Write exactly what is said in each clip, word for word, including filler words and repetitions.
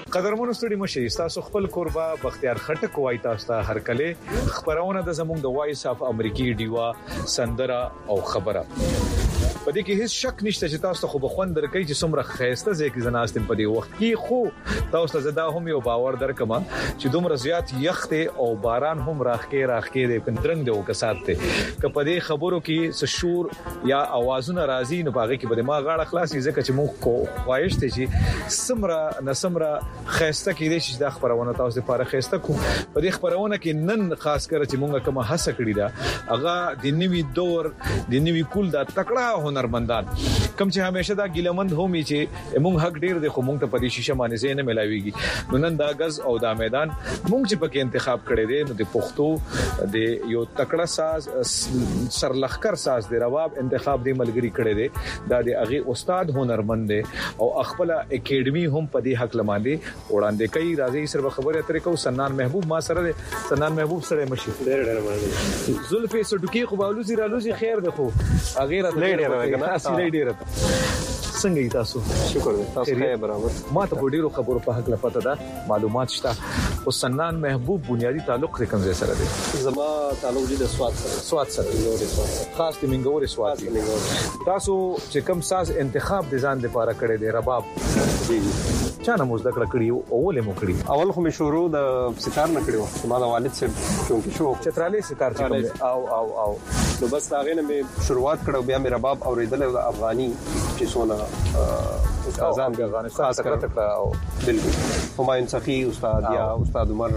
قدرمنو ستړي مشه تاسو خپل قربا بختیار خټک وای تاسو ته هر کله خبرونه د زموږ د وایس اف امریکي ډیوا سندره او خبره پدې کې هیڅ شک نشته چې تاسو خو بخوند درکې چې څومره خیسته ځکه زناستم په دې وخت کې خو تاسو ته زدا هم یو باور درکما چې دومره زیات یخته او باران هم راخکې راخکې د پندرنګ د وکسات ته ک په دې خبرو کې سشور یا اوازونه راځي نو باغې کې به ما غاړه خلاصي ځکه چې موږ کو خواهش ته چې سمره نسمره خیسته کې دې چې د خبرونه تاسو لپاره خیسته کو په دې خبرونه کې نن خاص کر چې موږ کومه هڅه کړې ده هغه د نیوي دور د نیوي کول دا تکړه هنرمندان کوم چې همیشه دا ګیلمند همي چې موږ حق ډیر د خو موږ ته په دې شیشه باندې زینه ملاويږي نو نن دا غز او دا میدان موږ چې پکې انتخاب کړی دی نو د پښتو د یو تکړه ساز سرلخر ساز دی رباب انتخاب دی ملګری کړی دی دا د اغه استاد هنرمند دی او خپل اکیډمي هم په دې حق لماندي وړاندې کوي راځي سره خبره اترې کو سنان محبوب ما سره سنان محبوب سره مشي ډېر ډېر باندې زلفي سټوکی خو باولوزي رالوزي خیر ده خو اغه ډېر کنه اصلي ډېر څنګه تاسو شکر دې تاسو ښه برابر ما ته ډیرو خبرو په حق لپاره ده معلومات شته او سنان محبوب بنیادی تعلق کوم ځای سره دی زما تعلق دې د سواد سره سواد سره خاص د منګوري سواد تاسو چې کوم ساز انتخاب د ځان لپاره کړی دی رباب جی چا نه موږ ذکر کړیو او ولې مو کړی اول خو می شروع د ستار نه کړیو ما د والد سره چونکی شو چترالي ستار چې او او او نو بس هغه نه می شروعات کړو بیا می رباب اوریدل د افغاني چې سونه استادان د افغانستان سره تکړه او بالکل همایون صفی استاد یا استاد عمر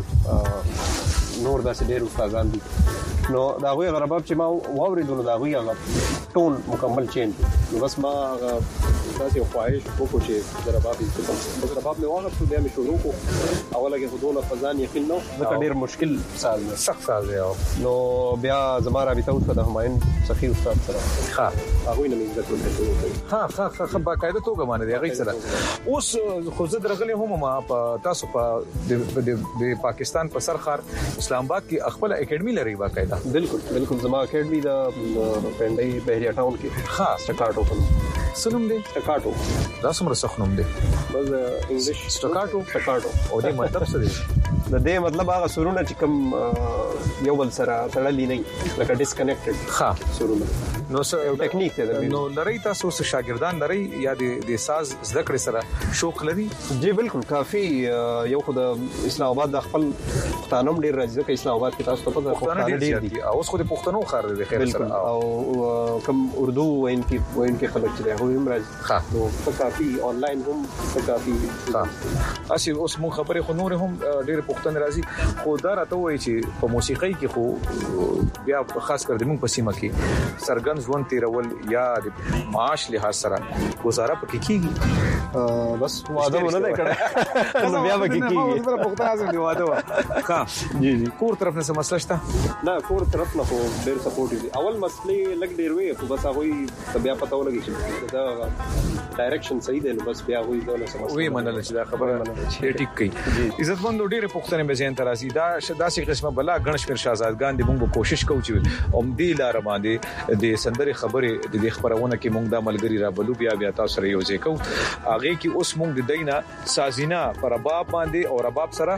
نور داسې ډېر استادان دي نو دا غوي غرباب چې ما واوریدل دا غوي هغه ټون مکمل چینج نو بس ما تاسو یو خواهش وکړو چې د رباب د رباب له واغ څخه بیا مې شروع کو اوله کې خودونه فزان یقین نو دا ډېر مشکل ساز دی سخت ساز دی نو بیا زماره بيته اوس د همایون صفی استاد سره ها هغه نه مې عزت ورکړو ها ها ها باقاعده توګه باندې دی هغه سره اوس خو زه درغلی هم ما تاسو په د پاکستان په سرخار اسلام آباد کې خپل اکیډمي لري باقاعده بالکل بالکل زما اکیډمي د پندای بهریا ټاون کې خاص سټاکاټو کوم سنوم دی سټاکاټو دا سمره سخنوم دی بس انګلیش سټاکاټو سټاکاټو او دې مطلب څه دی د دې مطلب هغه سرونه چې کوم یو بل سره تړلې نه لکه ډیسکنیکټډ ها سرونه نو څه یو ټیکنیک دی نو لری تاسو څه شاګردان لري یا د ساز زده کړې سره شوق لري جی بالکل کافي یو خو د اسلام آباد د خپل پښتانم ډیر راځي چې اسلام آباد کې تاسو ته پته پښتانه ډیر دي او اوس خو د پښتنو خار دی خیر سره او کوم اردو وین کې وین کې خلک چې هغه هم راځي ها نو په کافي آنلاین هم کافي ها اسی اوس مون خبرې خو نور هم ډیر پښتون راځي خو دا راته وایي چې په موسیقۍ کې خو بیا خاص کر د مون په سیمه کې سرګن ژوند تیرول یا د معاش لحاظ سره گزاره پکې کیږي بس واده ونه کړه نو بیا پکې کیږي په پښتو ازم دی واده ها جی جی کور طرف نه مسله شته نه کور طرف نه خو ډیر سپورټ دي اول مسلې لګ ډیر وي خو بس هغه بیا پته ولګي چې دا ډایرکشن صحیح دی نو بس بیا هغه ډول سمسته وی منل چې دا خبره نه ټیک کوي عزت مند ډیر پښتنه به ځین ترازی دا داسې قسمه بلا غنش پر شاهزادګان دی موږ کوشش کوو چې اوم دی لار باندې د سندري خبره د خبرونه کې موږ د ملګری را بلو بیا بیا تاسو سره یو ځای کوو هغه کې اوس موږ د دینه سازینا پر رباب باندې او رباب سره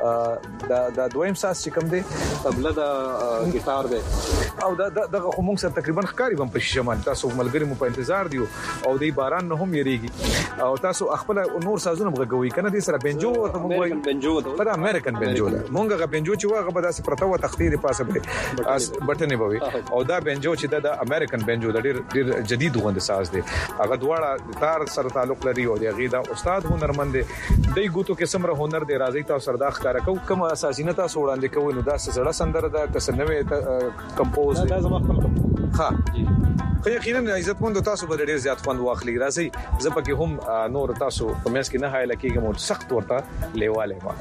د د دویم ساز چې کوم دی تبله د ګیټار دی او دا دغه موږ سره تقریبا ښکاری بم په شمال تاسو ملګری مو په انتظار دیو او د باران نه هم یریږي او تاسو خپل نور سازونه مغوي کنه دي سره بنجو ته موږ وایو بنجو پر امریکن بنجو موږ غ بنجو چې واغه به داسې پرتاوه تختې پاسه به اس بټنې بوي او دا بنجو چې د امریکن بنجو د ډیر ډیر جدید غوند ساز دی هغه دواړه تار سره تعلق لري او د غیدا استاد هنرمند دی د ګوتو کې سمره هنر دی راځي تاسو سره دا ښکارا کو کوم اساسینه تاسو وړاندې کوي نو دا سړه سندره دا کسنوي کمپوز دا زما خپل ها خو یقینا عزت مند تاسو به ډیر زیات خوند واخلي راځي زپکه هم نور تاسو په مېس کې نه هاي لکېږم او سخت ورته لیواله ما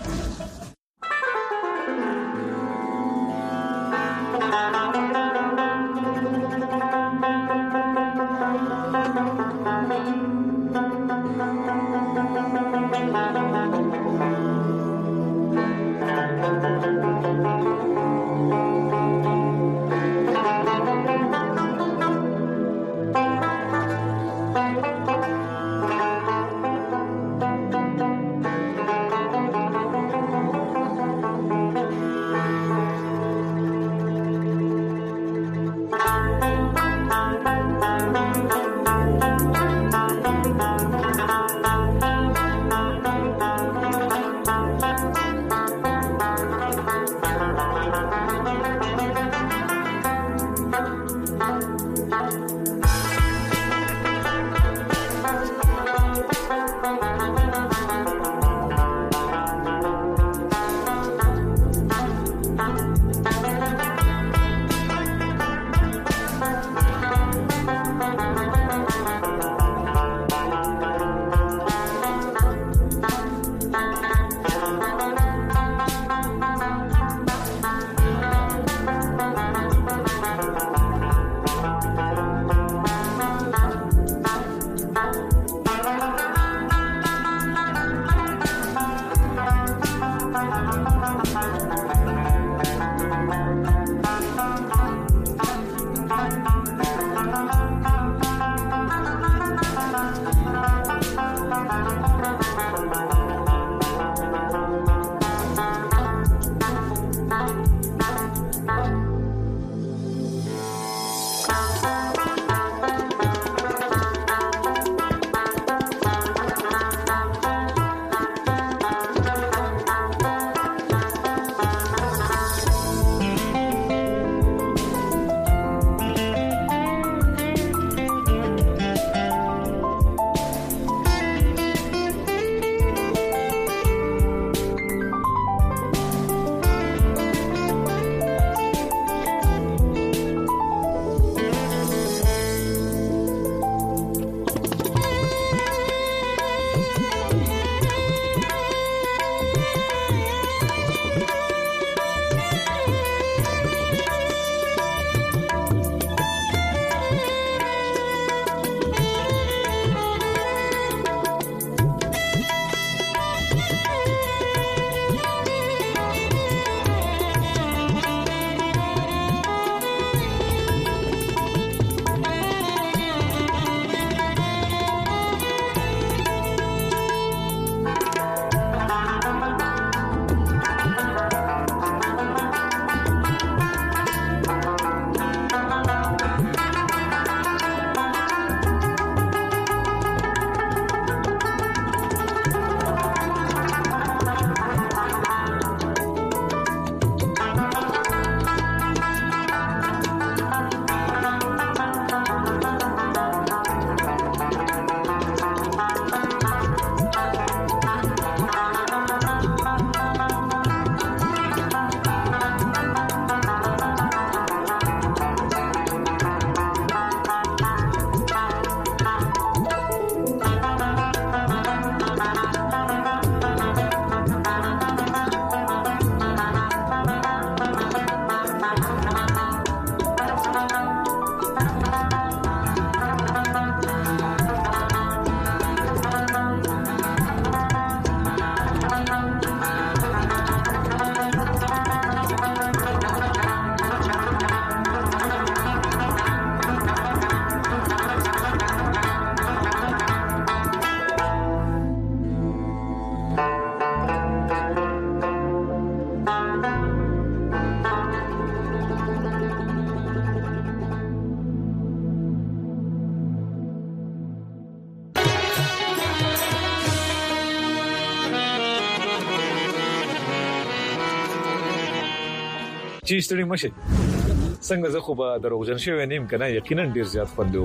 چې ستړي مشه څنګه زه خو به دروغجن شوی نیم کنه یقینا ډیر زیات خوند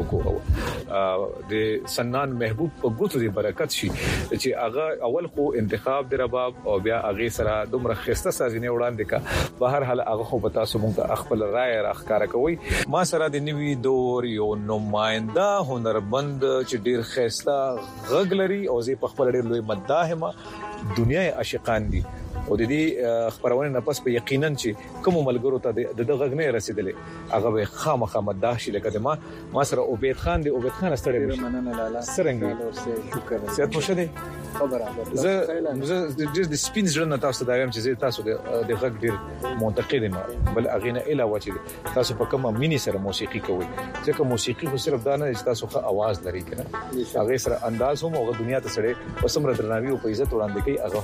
وکړو د سنان محبوب په ګوتو دی برکت شي چې هغه اول خو انتخاب د رباب او بیا هغه سره دومره خسته سازینه وړاندې کا په هر حال هغه خو پتا سو مونږ خپل رائے راخکاره کوي ما سره د نوي دور یو نماینده هنرمند چې ډیر خسته غږ لري او زه په خپل ډیر لوی مداح ما دنیا عاشقان دي او د دې خبرونه نه پس په یقینا چې کوم ملګرو ته د دغه غنې رسیدلې هغه به خامخا مداح شي لکه ما ما سره عبید خان دی عبید خان ستړي مننه لاله سرنګ شکر سیادت مشه دی خبره زه زه د سپین ژوند تاسو دا وایم چې تاسو د غږ ډیر منتقد ما بل اغینه اله وچې تاسو په کومه مینی سره موسیقي کوي ځکه موسیقي خو صرف دا نه چې تاسو ښه आवाज لري کنه هغه سره انداز هم او دنیا ته سره وسمره درناوي او په عزت وړاندې کوي هغه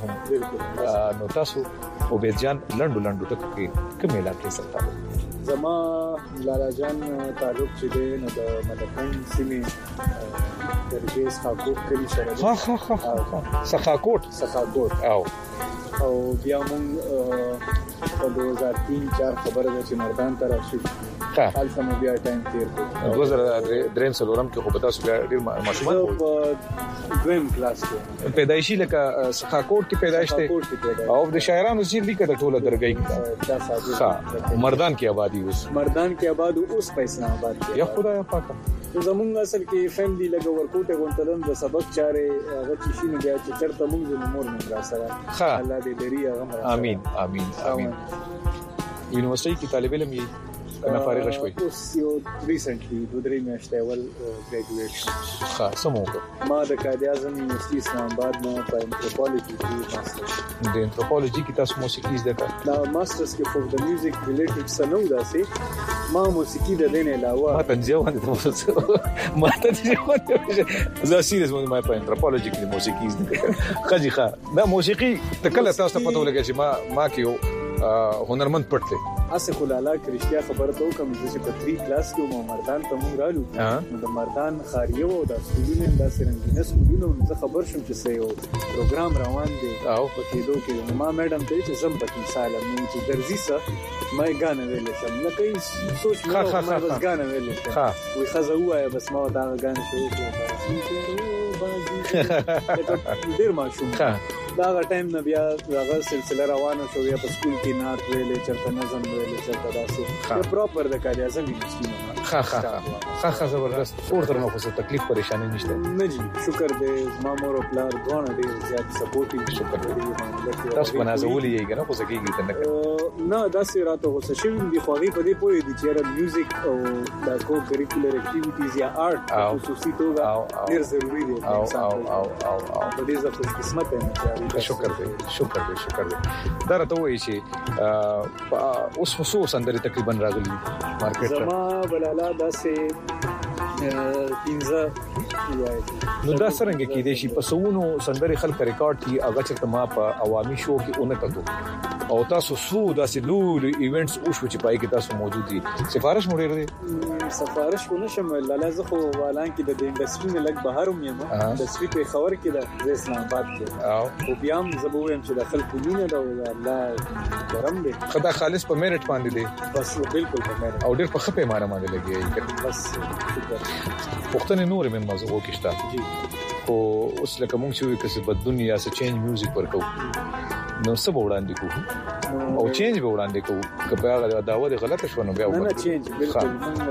هم نو تاسو عبید جان لندو لندو ټکو کې کوم علاقې سره زما لالا جان تعلق چې دی نو د مدفن سیمې درګه سخاکوټ کلی سره ها ها ها سخاکوټ سخاکوټ او او بیا مونږ په دوه هزار تین چار خبره ده چې مردان ته راشي حال سم بیا ټایم تیر کو دوه هزار درې سلورم کې خو په تاسو بیا ډیر ماشومان په دویم کلاس کې پیدایشي لکه سخاکوټ کې پیدایش ته او د شاعرانو زیر لیکه د ټوله درګي کې ها مردان کې آبادی اوس مردان کې آباد اوس په اسلام آباد کې یا خدای پاک زمونږ اصل کې فیملی لګ ورکوټه غونټلن د سبق چارې هغه چې شینو بیا چې چرته مونږ د مور مونږ را سره الله دې لري هغه امين امين امين یونیورسيټي کې طالب علم یې کنه فارغ شوي اوس یو ریسنټلی دوه درې میاشتې اول ګریجویټ ښه سمو ما د قائد اعظم یونیورسيټي اسلام آباد نه په انثروپولوژي کې ماستر د انثروپولوژي کې تاسو موسیقي زده کړه دا ماسترز کې فور د میوزیک ریلیټډ سنو داسې ما موسیقي د دین علاوه ما تنځه باندې ما تنځه باندې زه سیریس ما په انثروپولوژي کې موسیقي زده کړه خجي ښه دا موسیقي تکله تاسو ته پته ولګی چې ما ما کې هنرمند پټه اسه خلاله کرشتیا خبره ته کوم چې په تری کلاس کې مو مردان ته مونږ رالو د مردان خاریو او د سکولونو د سرنګینه سکولونو زه خبر شوم چې سيو پروګرام روان دي او په کېدو کې ما میډم ته چې زم په مثال مې چې درځي سره ما غانه ویل شم نه کوي سوچ مې ما بس غانه ویل ها وي خزه وایا بس ما دا غانه شو ډیر ماشوم دا غا ټایم نه بیا هغه سلسله روانه شو بیا په سکول کې نات ویلې چرته نظم ویلې چرته داسې پراپر د کاري اعظم یونیورسيټي ها ها ها ها زبردست فور درنه خو څه تکلیف پریشانی نشته نه جی شکر دې ما مور او پلار دوه ډیر زیات سپورټي شکر دې تاسو بنازولې یې کنه خو سکیږي کنه نه داسې راته خو څه شوم دي خو غي په دې پوي دي چې را میوزیک او دا کو کریکولر اکټیویټیز یا آرټ خصوصي توګه ډیر ضروری دي او او او او په دې ځکه خوش قسمت یم شکر دې شکر دې شکر دې دا راته وایي چې اوس خصوصا اندر تقریبا راغلي مارکیټ زما بلاله داسې پینځه نو دا څنګه کې دي چې په سونو سندري خلک ریکارډ کی هغه چې ما په عوامي شو کې اونې کتو او تاسو سو داسې لول ایونټس او شو چې پای کې تاسو موجود دي سفارش مو لري سفارش کو نشم لاله زه خو والان کې د انډستری نه لګ بهر یم انډستری په خبر کې د اسلام آباد کې او بیا هم زبویم چې د خلکو مینه دا الله کرم دې خدای خالص په میرټ باندې دی بس بالکل په میرټ او ډېر په خپه ماره باندې لګي بس پښتنې نور مې مزغو کې شته جی او اوس لکه مونږ چې کسب دنیا سره چینج میوزیک ورکو نو سبا وړاندې کوو او چینج به وړاندې کوو که په هغه داوا د غلطه شو نو بیا نه نه چینج بالکل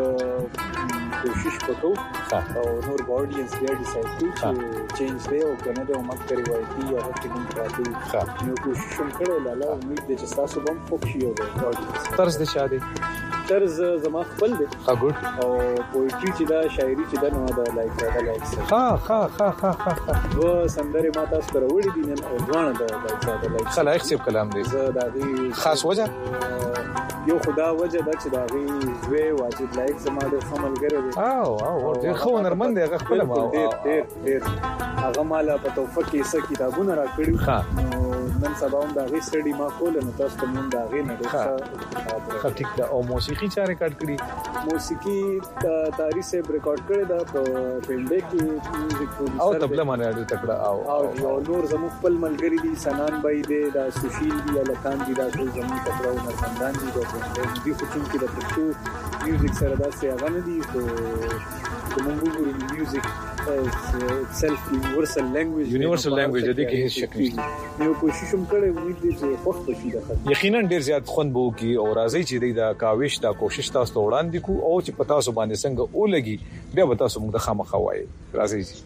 موږ کوشش وکړو او نور اډینس بیا ډیسایډ کړو چې چینج دی او کنه د عمر کوي وایي یا هغه موږ راځي نو کوشش هم کړو لاله امید دې چې تاسو هم خوښ شئ او اډینس طرز د شاده طرز زما خپل دی ها ګډ او پوئټری چې دا شاعري چې دا نو دا لایک دا لایک ها ها ها ها ها و سندره ما تاسو سره وړي دي نن او ځوان دا لایک دا لایک خلایق سیب کلام دی زه دا غي خاص وجه یو خدا وجه دا چې دا غي زوی واجب لایک زما د خمل ګره دی او او ډېر خو نرمند دی هغه خپل ما ډېر ډېر ډېر هغه مال په توفه کې څه کتابونه را کړی ها نن سبا هم دا غي سټډي ما کول نو تاسو ته مونږ دا غي نه ډېر ښه ټیک دا او موسیقي چا ریکارډ کړی موسیقي تاریخ سے ریکارډ کړی دا په پنده کې میوزیک پروډوسر او تبله باندې ډېر تکړه او او نور زموږ خپل ملګری دي سنان بای دی دا سوشیل دی لکان دی دا ټول زموږ تکړه او نرسندان دي د دې خصوص کې د پښتو میوزیک سره دا څه هغه نه دي خو کوم وګورو میوزیک itself universal language universal language دې کې هیڅ شک نشته نو کوشش هم کړې امید دي چې خوښ بشي د خلک یقینا ډیر زیات خوند بو کی او راځي چې دا کاوش دا کوشش تاسو ته وړاندې کو او چې پتا سو باندې څنګه اولګي بیا به تاسو موږ د خامخا وایي راځي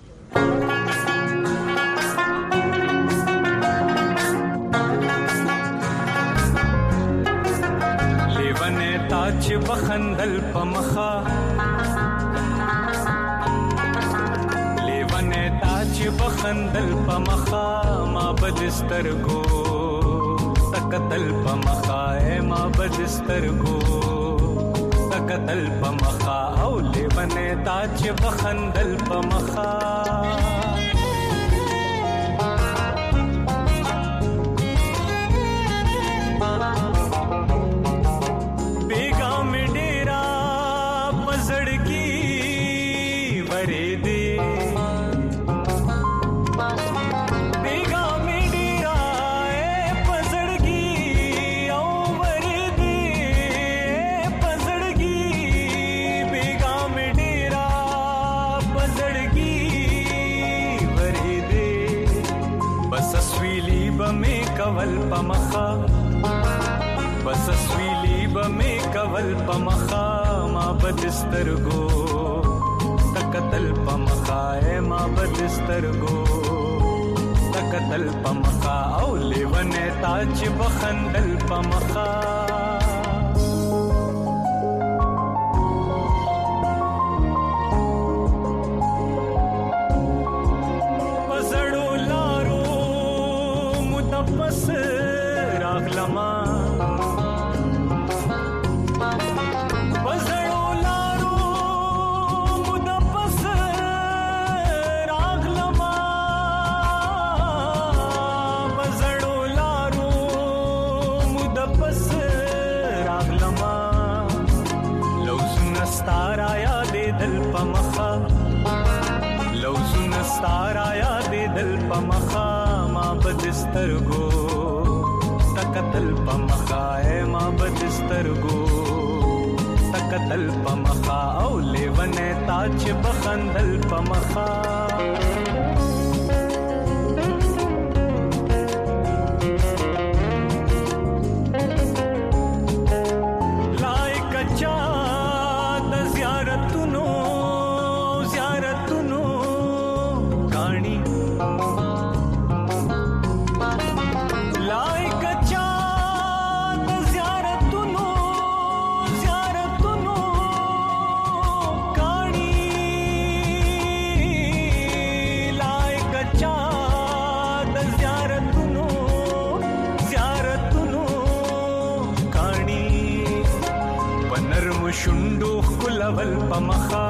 لیونه تاج بخندل پمخا چې بخندل پمخا ما بدسترګو تکتل پمخا ما بدسترګو تکتل پمخا او لیونه تا چې بخندل پمخا بیگا می ډیرا پزړګي ورې دې کول پمخا بس سویلی بمې کول پمخا ما بدسترګو تکتل پمخا ما بدسترګو تکتل پمخا او لیونه تاج بخندل پمخا بدسترګو تکتل پمخا ما بدسترګو تکتل پمخا او لیونه تاج بخندل پمخا ول پمخا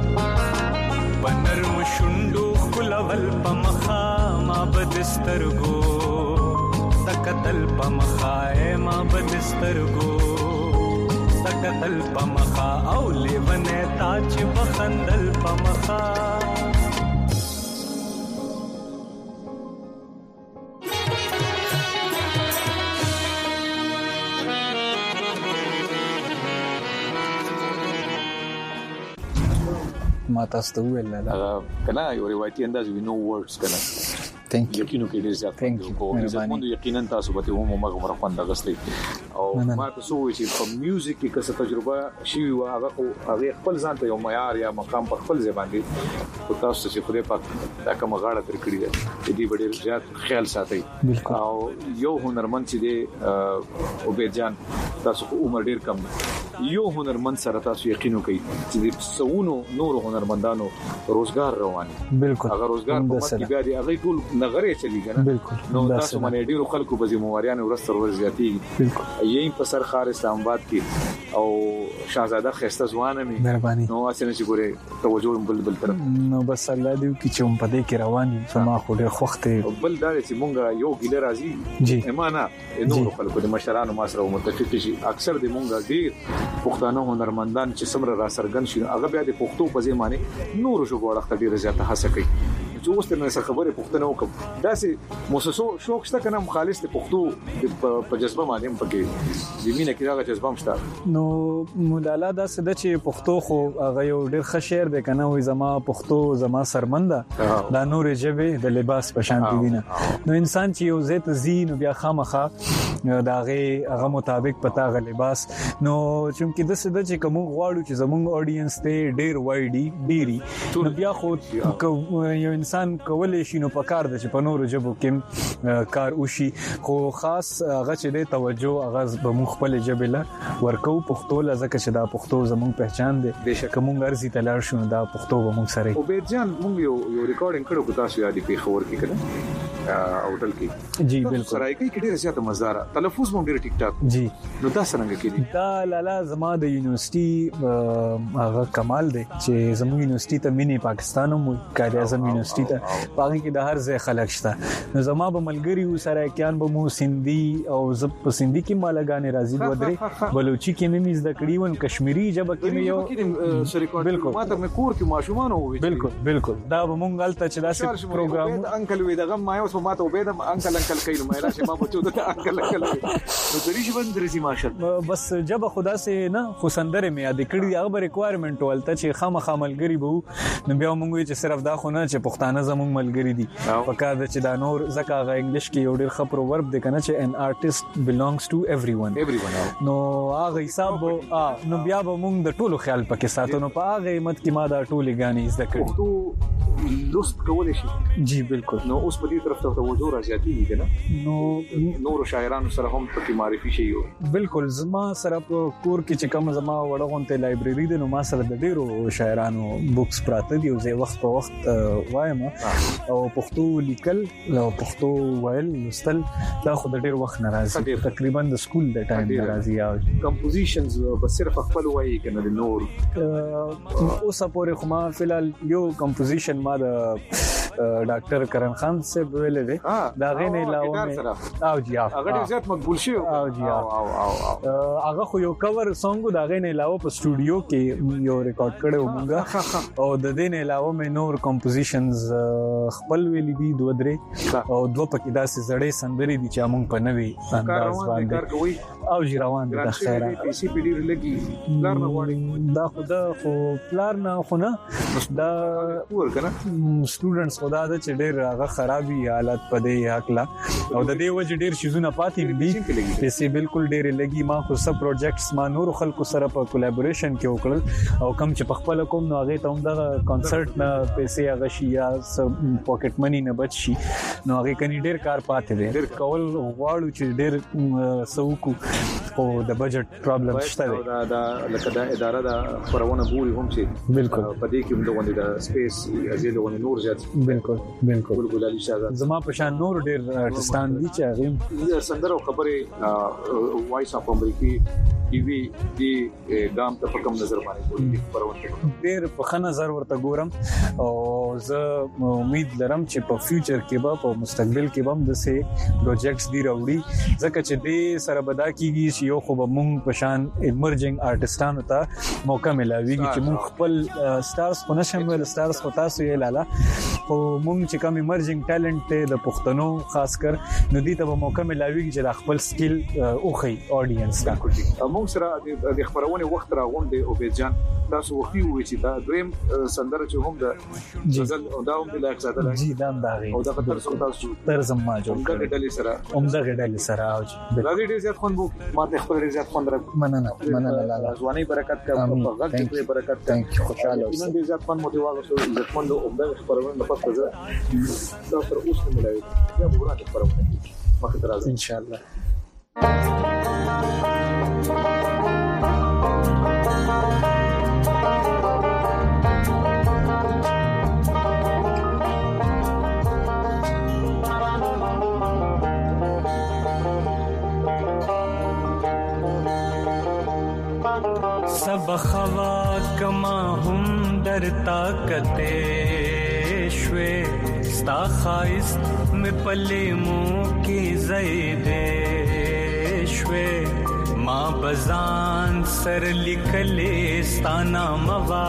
بنرم شوندو خلول پمخا ما بدسترګو تکتل پمخا ما بدسترګو تکتل پمخا او لیونه تاج بخندل پمخا ما تاسو ته ویل دا کله یو روایتي انداز وی نو ورډز کله ثانک یو یقینو کې ډیر زیات ثانک یو یقینا تاسو به هم موږ مرخوند غستې او ما تاسو وی چې په میوزیک کې څه تجربه شي او هغه هغه خپل ځان ته یو معیار یا مقام په خپل ځای باندې او تاسو چې خدای پاک دا کوم غاړه تر کړی ده دې ډیر زیات خیال ساتي او یو هنرمند چې دی او به جان تاسو عمر ډیر کم یو هنرمند سره تاسو یقینو کوي چې څونو نور هنرمندانو روزګار رواني بالکل هغه روزګار په مت کې بیا دی هغه ټول نغره چلی کنه بالکل نو تاسو باندې ډیرو خلکو به ذمہواریان ورسره ورزياتي بالکل یې په سر خار اسلام آباد کې او شاهزاده خسته ځوانه می مهرباني نو اسنه چې ګوره توجه بل بل طرف نو بس الله دې کی چې په دې کې روان یو ما خو ډېر خوخته بل دا چې مونږه یو ګیله راځي جی ایمانه نو خلکو د مشرانو ما سره متفق شي اکثر د مونږه ډیر پښتانه هنرمندان چې سمره را سرګن شي هغه بیا د پښتو په ځمانه نور شو غوړخته ډیر زیاته هڅه کوي چې اوس تر نن خبره پښتنه وکم دا سي موسسو شوق شته کنه مخالص ته پښتو په جذبه باندې پکې زمينه کې هغه جذبه مشته نو مولانا دا سده چې پښتو خو هغه یو ډیر ښه شعر دی کنه وای زما پښتو زما سرمنده دا نور جبه د لباس په شان دي نه نو انسان چې یو زیت زین بیا خامخه دا هغه مطابق پتا غ لباس نو چې د سده چې کوم غواړو چې زموږ اډینس ته ډیر وایډي ډيري نو بیا خو یو انسان کولای شي نو پکار د چې په نورو جبو کې کار وشي خو خاص هغه چې د توجه هغه په مخ خپل جبله ورکو پښتو لزکه چې دا پښتو زموږ پہچان دی کوم ارزي تلار شو دا پښتو به موږ سره او به ځان موږ یو یو ریکارډینګ کړو کو تاسو یادې په خبر کې کړه اوټل کې جی بالکل سره کې ډیره زیاته مزدار تلفظ مو ډیر ټیک ټاک جی نو دا څنګه کې دا لالا زما د یونیورسيټي هغه کمال دی چې زموږ یونیورسيټي ته مینی پاکستان مو قائد اعظم یونیورسيټي ته باغی کې د هر ځای خلک شته نو زما به ملګری و سره کېان به مو سندي او زب په سندي کې مالګانې راځي دوه درې بلوچي کې مې زده کړی ون کشمیری جبه کې مې یو بالکل ماته مې کور کې ماشومان وو بالکل بالکل دا به مونږ غلطه چې داسې پروګرام انکل وې دغه ما اوس ماته وبېدم انکل انکل کوي نو مې راشه ما بچو ته انکل انکل نو درې شي باندې درې ماشل بس جبه خدا سه نه خو سندره مې یاد کړی هغه ریکوایرمنت ولته چې خامخا ملګری بو نو بیا مونږ چې صرف دا خو نه چې پښتانه زموږ ملګری دي پکار د چې دا نور زکه غ انګلیش کې یو ډېر خبر ورب دی کنه چې ان آرټیست belongs to everyone everyone نو هغه حساب نو بیا به مونږ د ټولو خیال پکې ساتو نو په هغه قیمت کې ما دا ټولې غانې زده کړې لوست کولای شي جی بالکل نو اوس په دې طرف ته توجه راځي کنه نو نور شاعرانو سره هم پکې معرفي شي یو بالکل زما سره په کور کې چې کوم زما وړغونته لایبرری ده نو ما سره د ډیرو شاعرانو بوکس پراته دي او زه وخت په وخت وایم او پښتو لیکل او پښتو ویل لوستل دا خو د ډیر وخت ناراضي تقریبا د سکول د ټایم ناراضي او کمپوزیشنز بس صرف خپل وایي کنه د نور اوس پورې خو ما فلحال یو کمپوزیشن ما د ډاکټر کرن خان سے ویلې ده دا غینه علاوه او جی هغه ډیر زیات مقبول شي او جی او او هغه خو یو کور سونګ دا غینه علاوه په سټوډیو کې یو ریکارډ کړو مونږه او د دې نه علاوه مې نور کمپوزیشنز خپل ویلې دي دوه درې او دوه پکې داسې زړې سندري دي چې موږ په نوي انداز باندې او جی روان دي د خیره پی سی پی ډیر لګي پلار نه وړي دا خو دا خو پلار نه خو نه دا ور کنه سټوډنټس خدا د چې ډېر هغه خرابي حالت پدې حقلا او د دې وجه ډېر شیزونه پاتې دي پیسې بالکل ډېر لګي ما خو سب پروجیکټس ما نور خلکو سره په کولیبوریشن کې وکړل او کم چې په خپل کوم نو هغه ته هم د کانسرت نه پیسې هغه شي یا پاکټ منی نه بچ شي نو هغه کني ډېر کار پاتې دي ډېر کول غواړو چې ډېر سوکو او د بجټ پرابلم شته دی دا دا لکه دا اداره دا خبرونه بوري هم چې بالکل په دې کې موږ د سپیس ازیل ونه نور زیات بالکل بالکل بالکل علي شاهزاد زما په شان نور ډېر آرټستان دي چې هغه سندره خبره وایس اف امریکي ټي وي دی ګام ته په کوم نظر باندې ګوري خبرونه ډېر په ښه نظر ورته ګورم او زه امید لرم چې په فیوچر کې به په مستقبل کې به هم د سه پروجیکټس دی راوړي ځکه چې دې سره بدا کیږي چې یو خو به مونږ په شان ایمرجنګ آرټستانو ته موقع ملاويږي چې مونږ خپل سټارز په نشم ول سټارز په تاسو یې لاله او مونږ چې کوم ایمرجنګ ټالنت ته د پښتنو خاص کر نو دې ته به موقع ملاويږي چې د خپل سکل اوخی اډینس ته موږ سره د خبرونه وخت راغونډه او بیجان تاسو وختي وې چې دا دویم سندره چې هم د غزل او دا هم د لایق ساده جی دا هم دا غي او دا تر څو تاسو تر زما جوړ کړل د ډلې سره هم دا ډلې سره او جی دا ډېر زیات خوند وو ما ته خپل ډېر زیات خوند راکړ مننه مننه لاله ځواني برکت کا په غږ کې برکت کا خوشاله اوسه نن ډېر زیات خوند مو دی واغسو عزت مند او د خبرونه په پخته دا تر اوسه ملایي یا وګورئ خبرونه مخه تر ان شاء الله بخوا کما هم در طاقته شوي ستا خایست می پلیمو کی زیده شوي ما بزان سر لیکلې ستا ناموا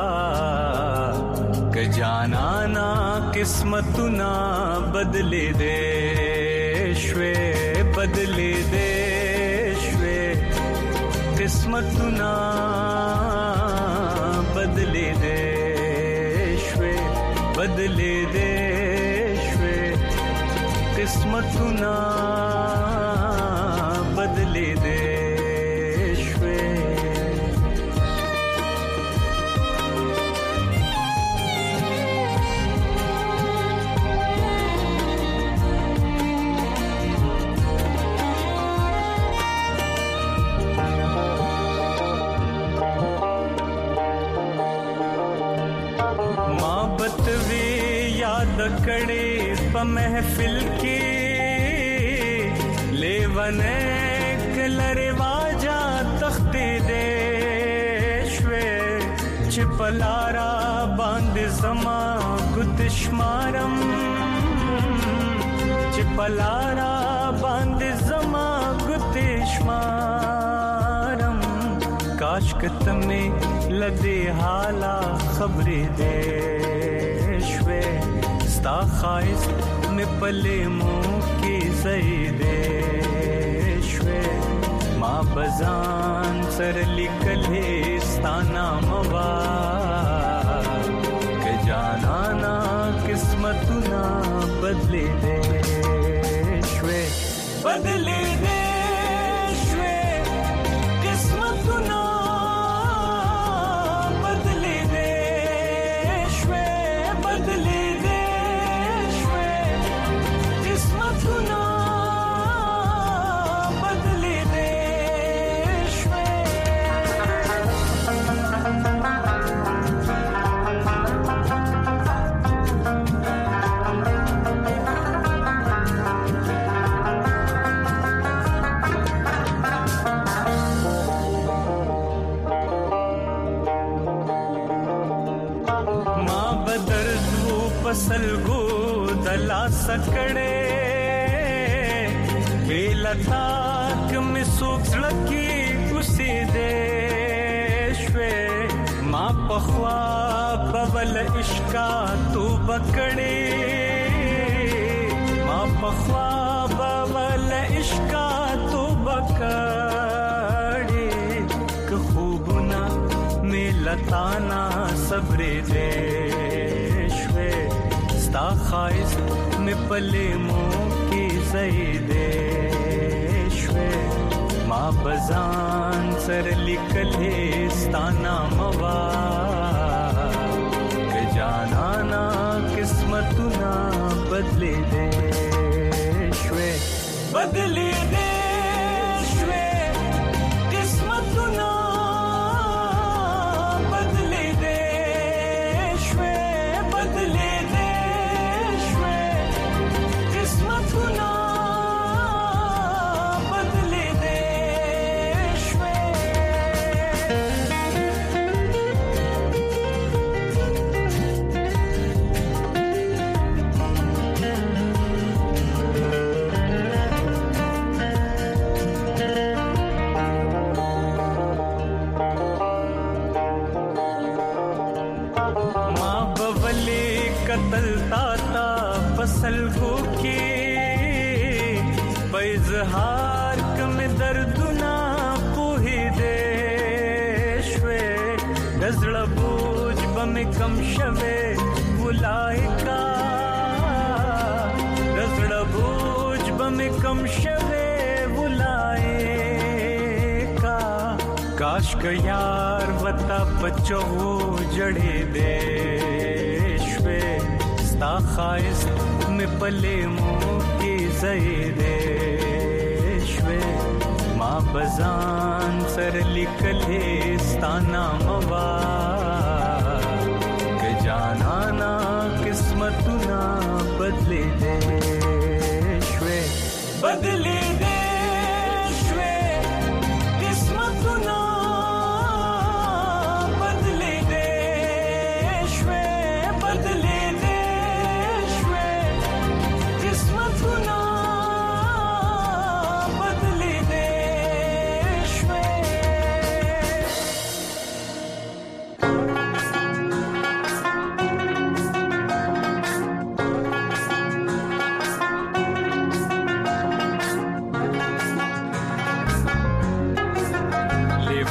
ک جانانا قسمتنا بدلې دې شوي بدلې دې شوي قسمتنا بدلې دې شوي بدلې دې شوي قسمتنا بدلې دې कड़े प महफिल की लेवने कलरे वाजा तख्ते देशवे चिपलारा बांध जमा गुतश्मारम चिपलारा बांध जमा गुतश्मारम काश कतमे लदे हाला खबरे देशवे स्ता खाइस में पले मुँह की ज़ईदे शवे माँ बजान सर लिखले स्ताना मवा के जाना ना किस्मतुना बदले दे शवे बदले दे शवे किस्मतुना बदले दे शवे बदले सलगो दला सकड़े बेलताक में सोचलकी उसी देशवे माँ पखवा बबल इश्का तू बकड़े माँ पखवा बबल इश्का तू बकड़े खूबना में लताना सबरे देशवे स्ता खाइस में पले मुँह की ज़ईदे शवे माँ बजान सर लिखले स्ताना मवा के जाना ना किस्मतुना बदले दे शवे बदले दे शवे किस्मतुना बदले दे शवे बदले किस्मतुना बदले दे शवे माँ बवले कतल ताता फसल को की बैजहार कम दर्दुना पोही देशवे गजड़ बोझ बमे कम शवे बुलाएका गजड़ बोझ बमे कम शवे बुलाएका काश का यार वता बच्चो जड़े देशवे स्ता खाइस में पले मुँह की ज़ईदे शवे माँ बजान सर लिखले स्ताना मवा के जाना ना किस्मतुना बदले दे शवे बदले दे शवे किस्मतुना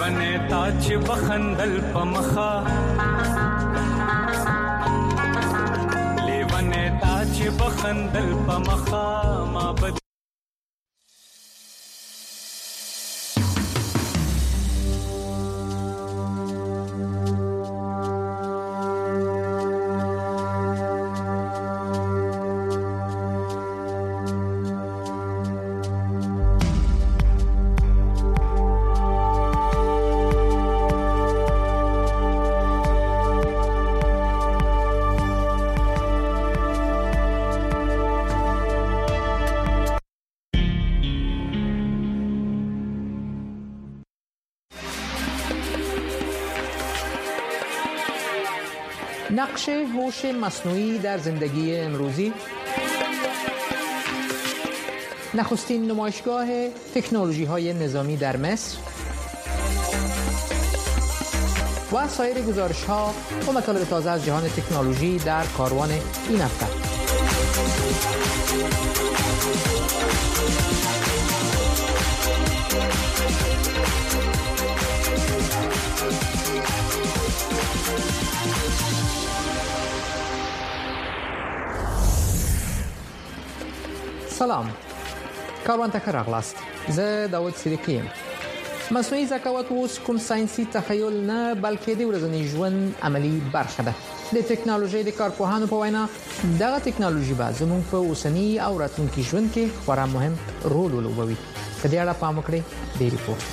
لیونه تا چې بخندل په مخه لیونه تا چې بخندل په مخه ما بد نقش هوش مصنوعی در زندگی امروزی. نخستین نمایشگاه تکنولوژی‌های نظامی در مصر و سایر گزارش‌ها و مطالب تازه از جهان تکنولوژی در کاروان این هفته. سلام، کاروان ته راغلاست. زه داود سیدکی یم. مصنوعي ذکاوت اوس کوم ساينسي تخیل نه بلکې د ورځني ژوند عملی برخه ده. د ټکنالوژي د کارپوهانو په وینا دغه ټکنالوژي به زموږ په اوسنی او راتلونکي ژوند کې خورا مهم رول ولوبوي. په دې اړه پام وکړئ د ریپورت.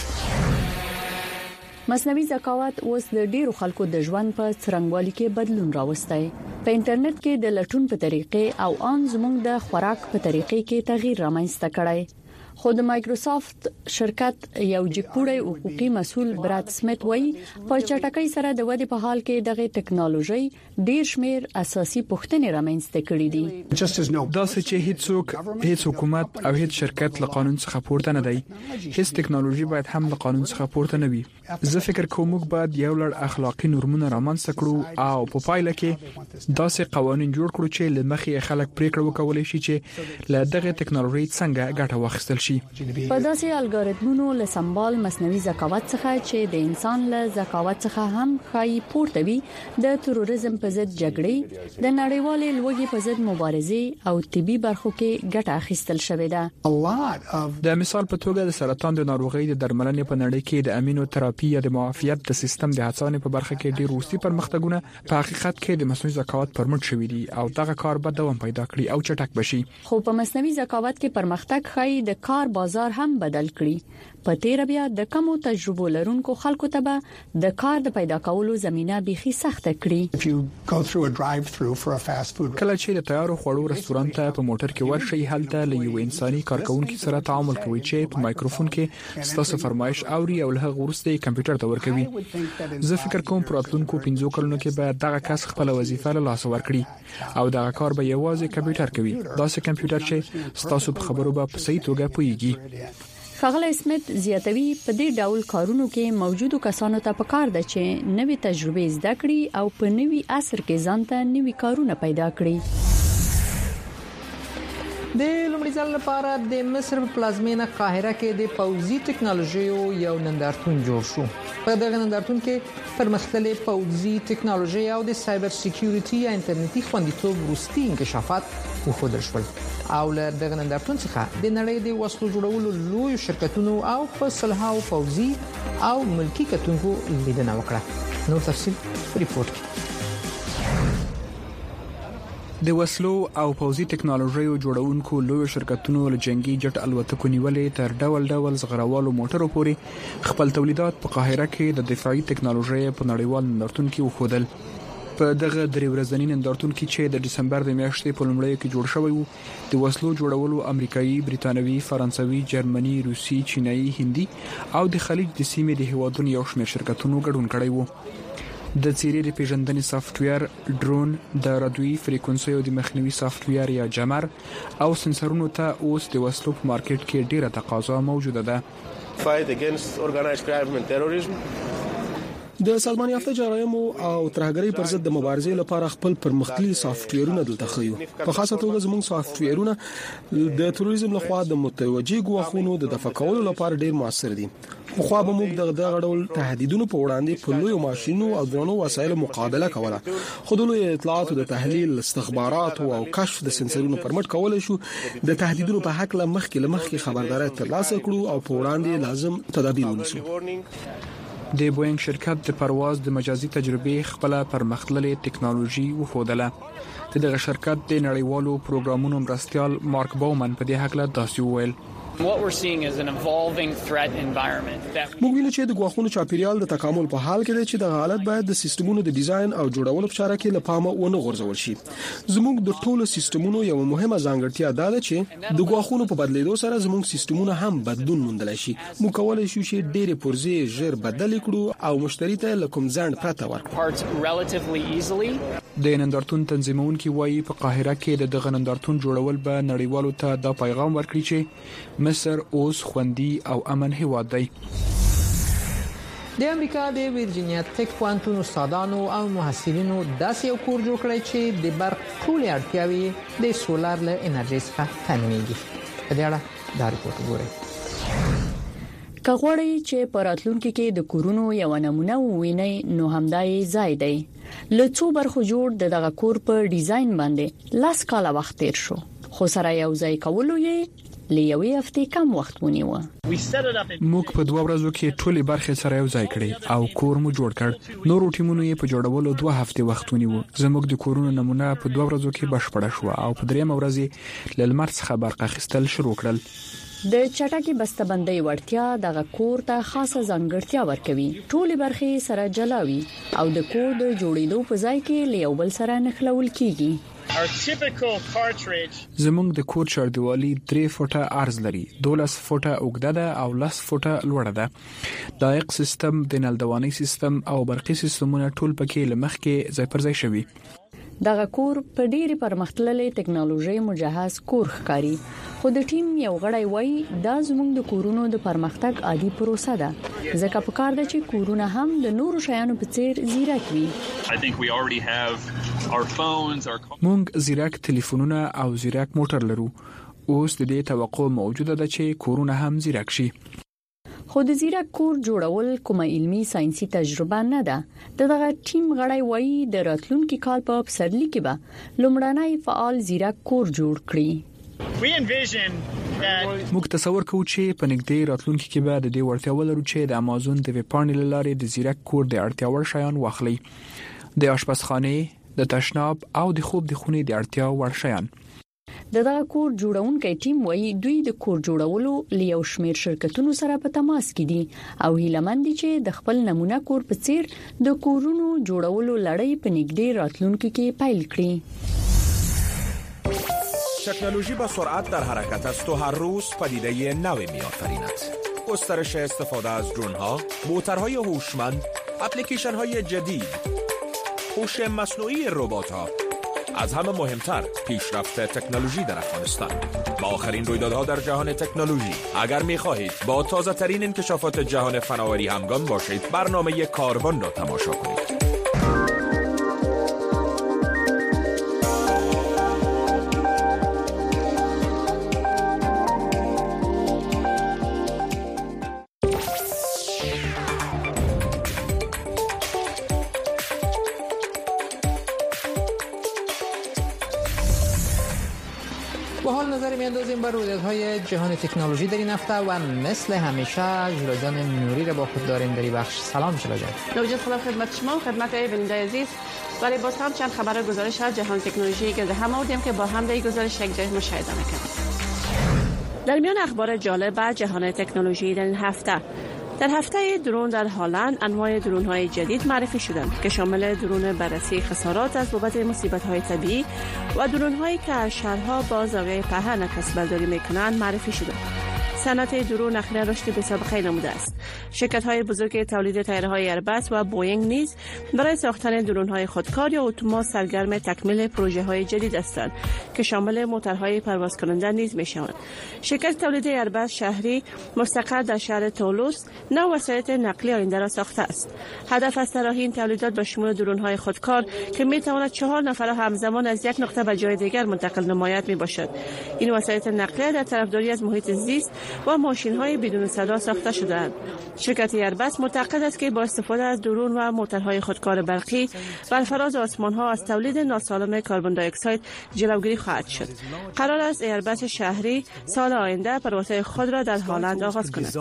مصنوعي ذکاوت اوس د ډیرو خلکو د ژوند په څرنګوالي کې بدلون راوستي. په انټرنیټ کې د لټون په طریقې او ان زموږ د خوراک په طریقې کې تغییر رامنځته کړی. خو د مایکروسافت شرکت یو جګپوړی حقوقي مسؤل براد سمیت وایي په چټکۍ سره د ودې په حال کې دغه ټکنالوژي ډیر شمیر اساسي پوښتنې رامنځته کړې دي. دا چې هیڅوک هیڅ حکومت او هیڅ شرکت له قانون څخه پورته نه دی. هیڅ ټکنالوژي باید هم له قانون څخه پورته نه وي. زه فکر کوم موږ باید یو لړ اخلاقی نورمونه رامنځته کړو او په پایله کې داسې قوانين جوړ کړو چې لمخې خلک پریکړه وکولای شي چې له دغه ټکنالوژي څنګه ګټه واخیستل شي. په داسې الګوریتمونو له سمبال مصنوعي ذکاوت څخه چې د انسان له ذکاوت څخه هم خای پورته وي د تروریزم په ضد جګړې د نړیوالې لوږې په ضد مبارزې او طبي برخو کې ګټه اخیستل شوې ده. د مثال په توګه د سرطان د ناروغۍ د درملنې په نړۍ کې د امینو تراپي یا د معافیت د سیستم د هڅونې په برخه کې ډیر وروستي پرمختګونه په حقیقت کې د مصنوعي ذکاوت پرمټ شوې دي او دغه کار به دوام پیدا کړي او چټک بشي. خو په مصنوعي ذکاوت کې پرمختګ خای د کار بازار هم بدل کړي. په تیر بیا د کمو تجربو لرونکو خلکو ته به د کار د پیدا کولو زمينه بيخي سخته کړي. کله چې د تیارو خوړو رستورانت ته په موټر کې ورشي هلته له یو انساني کارکونکو سره تعامل کوي چې په مایکروفون کې ستاسو فرمایش اوري او له غورسته کمپیوټر ته ورکوي. زه فکر کوم پراتلونکو پنځو کلونو کې به دغه کس خپل وظیفه له لاس ورکړي او دغه کار به یوازې کمپیوټر کوي. داسې کمپیوټر چې ستاسو په خبرو به په صحیح توګه پوهیږي. ښاغلی سمیت زیاتوي په دې ډول کارونو کې موجودو کسانو ته پکار ده چې نوې تجربې زده کړي او په نوي عصر کې ځان ته نوي کارونه پیدا کړي. د لومړي ځل لپاره د مصر په پلازمینه قاهره کې د پوځي ټکنالوژیو یو نندارتون جوړ شو. په دغه نندارتون کې پرمختللي پوځي ټکنالوژي او د سایبر سکیورټي یا انټرنیټي خوندیتوب وروستي انکشافات وښودل شول. او له دغه نندارتون څخه د نړۍ د وسلو جوړولو لوی شرکتونو او په صلحاو پوځي او ملکی کتونکو لیدنه وکړه. نور تفصیل ریپورت کې. د وسلو او پوځي ټکنالوژیو جوړونکو لوی شرکتونو له جنگي جټ الوتکو نیولې تر ډول ډول زغروالو موټرو پورې خپل تولیدات په قاهره کې د دفاعي ټکنالوژي په نړیوال نندارتون کې وښودل. په دغه درې ورځنی نندارتون کې چې د دسمبر د میاشتې په لومړیو کې جوړ شوی وو د وسلو جوړولو امریکایي، بریتانوي، فرانسوي، جرمني، روسي، چینایي، هندي او د خلیج د سیمې د هیوادونو یو شمېر شرکتونو ګډون کړی وو. د څیرې د پیژندنې سافټویر، ډرون، د رادیوي فریکونسیو د مخنیوي سافټویر یا جمر او سنسرونو ته اوس د وسلو په مارکیټ کې ډیره تقاضا موجوده ده. fight against organized crime and terrorism. د سازمان یافته جرایمو او ترهګرۍ پر ضد د مبارزې لپاره خپل پرمختللي سافټویرونه دلته خيو. په خاصه توګه زموږ سافټویرونه د تروریزم لخوا د متوجي ګواښونو د دفع کولو لپاره ډیر موثر دي. خو به موږ د دغه ډول تهدیدونو په وړاندې په لوی ماشينو او درنو وسایلو مقابله کوله. خو د لوی اطلاعاتو د تحلیل، استخبارات او کشف د سنسرونو پر مټ کولای شو د تهدیدونو په حق له مخکې له مخکې خبرداري ترلاسه کړو او په وړاندې لازم تدابیر ونیسو. د بوینګ شرکت د پرواز د مجازي تجربې خپل پرمختللې ټکنالوژي وښودله. دغه شرکت د نړیوالو پروګرامونو مرستيال مارک باومن په دې حق له داسې وویل: What we're seeing is an evolving threat environment. موږ وینو چې د غواخونو چاپیریال د تکامل په حال کې دی چې د حالت باید د سیستمونو د ډیزاین او جوړولو په چاره کې لپاره ونه غورځول شي. زموږ د ټولو سیستمونو یو مهمه ځانګړتیا دا ده چې د غواخونو په بدلیدو سره زموږ سیستمونه هم بدلون موندلی شي. موږ کولای شو چې ډېرې پرزې ژر بدل کړو او مشتری ته لکم ځند پرته ورکړو. د نندارتون تنظیمونکي وایي په قاهره کې د دغه نندارتون جوړول به نړیوالو ته دا پیغام ورکړي چې مصر اوس خوندي او امن هیواد دی. د امریکا د ویرجینیا ټیک پوهنتون استادانو او محصلینو داسې یو کور جوړ کړی چې د برق ټولې اړتیاوې د سولار له انرژي څخه تامینېږي. په دې اړه دا ریپورت وګورئ. کغوړی چې پراتلونکو کې د کورونو یو نمونه وویني نو همدای ځای دی. لڅو برخو جوړ د دغه کور په ډیزاین باندې لاس کاله وخت تیر شو، خو سره یو ځای کولو یې لیوي هفته کم وخت ونیو. موږ په دوه ورځو کې ټولې برخې سره یو ځای کړې او کور مو جوړ کړ. نور ټیمونو یې په جوړولو دوه هفته وخت ونیو. زموږ د کورونو نمونه په دوه ورځو کې بشپړه شو او په دریم ورځ له لمر څخه برق اخیستل شروع کړل. د چټکي بسته‌بندۍ وړتیا دغه کور ته خاصه ځانګړتیا ورکوي. ټولې برخې سره جلاوي او د کور د جوړېدو په ځای کې لیو بل سره نښلول کیږي. زموږ د کور چاردیوالي درې فوټه عرض لري، دولس فوټه اوږده ده او لس فوټه لوړه ده. دایق سیستم، د نلدوانۍ سیستم او برقي سیستمونه ټول پکې لمخ کې ځای پر ځای شوي. دغه کور په ډېری پرمختللې ټکنالوژي مجهز کور ښکاري، خو د ټیم یو غړی وایي دا زموږ د کورونو د پرمختګ عادي پروسه ده، ځکه په کار ده چې کورونه هم د نورو شیانو په څیر زیرک وي. موږ زیرک ټلیفونونه او زیرک موټر لرو. اوس د دې توقع موجوده ده چې کورونه هم زیرک شي. خو د زیرک کور جوړول کومه علمي ساينسي تجربه نه ده. دغه ټیم غړی وایي د راتلونکي کال په پسرلي کې به لومړنی فعال زیرک کور جوړ کړي. موږ تصور کوو چې په نږدې راتلونکي کې به د دې وړتیا ولرو چې د امازون د ویب پاڼې لارې د زیرک کور د اړتیا وړ شیان واخلي، د آشپزخانه، د تشناب او د خوب د خونې د اړتیا وړ شیان. دغه کور جوړونکي ټیم وایي دوی د کور جوړولو لیو شمیر شرکتونو سره په تماس کې دي او هیلمند دي چې د خپل نمونه کور په څیر د کورونو جوړولو لړۍ په نږدې راتلونکي کې پیل کړي. تکنولوژی با سرعت در حرکت است و هر روز پدیده نوی می‌آفریند. گسترش استفاده از درون‌ها، موتورهای هوشمند، اپلیکیشن‌های جدید، هوش مصنوعی ربات‌ها، از همه مهمتر پیشرفت تکنولوژی در افغانستان. با آخرین رویدادها در جهان تکنولوژی اگر می‌خواهید با تازه‌ترین انکشافات جهان فناوری همگام باشید، برنامه کاروان را تماشا کنید. با حال نظر میاندازیم بر رویدادهای جهان تکنولوژی در این هفته و مثل همیشه ژیلا جان نوری را با خود داریم در این بخش. سلام ژیلا جان. نوجد خدا خدمت شما و خدمت بیننده عزیز. ولی باز هم چند خبر گزارش از جهان تکنولوژی گرد هم آوردیم که با هم در این گزارش یک جای مشاهده می‌کنیم. در میان اخبار جالب جهان تکنولوژی در این هفته، در هفته درون در هلند انواع درون‌های جدید معرفی شدند که شامل درون بررسی خسارات از بابت مصیبت‌های طبیعی و درون‌هایی که از شهرها با زاویه پهن کسب‌برداری می‌کنند معرفی شدند. صنعت درون اخیراً رشد بی‌سابقه نموده است. شرکت‌های بزرگ تولید طیاره‌های ایرباس و بوئینگ نیز برای ساختن درون‌های خودکار یا اتومات سرگرم تکمیل پروژه‌های جدید هستند که شامل موتورهای پرواز کننده نیز می‌شوند. شرکت تولید ایرباس شهری مستقر در شهر تولوس نو وسایل نقلیه آینده را ساخته است. هدف از طراحی این تولیدات به شمول درون‌های خودکار که می‌تواند چهار نفر همزمان از یک نقطه به جای دیگر منتقل نماید می‌باشد. این وسایل نقلیه در طرفداری از محیط زیست و ماشین‌های بدون صدا ساخته شده‌اند. شرکت ایربس معتقد است که با استفاده از درون و موتورهای خودکار برقی بر فراز آسمان‌ها از تولید ناسالم کربن دی اکساید جلوگیری خواهد شد. قرار است ایربس شهری سال آینده پروازهای خود را در هلند آغاز کند.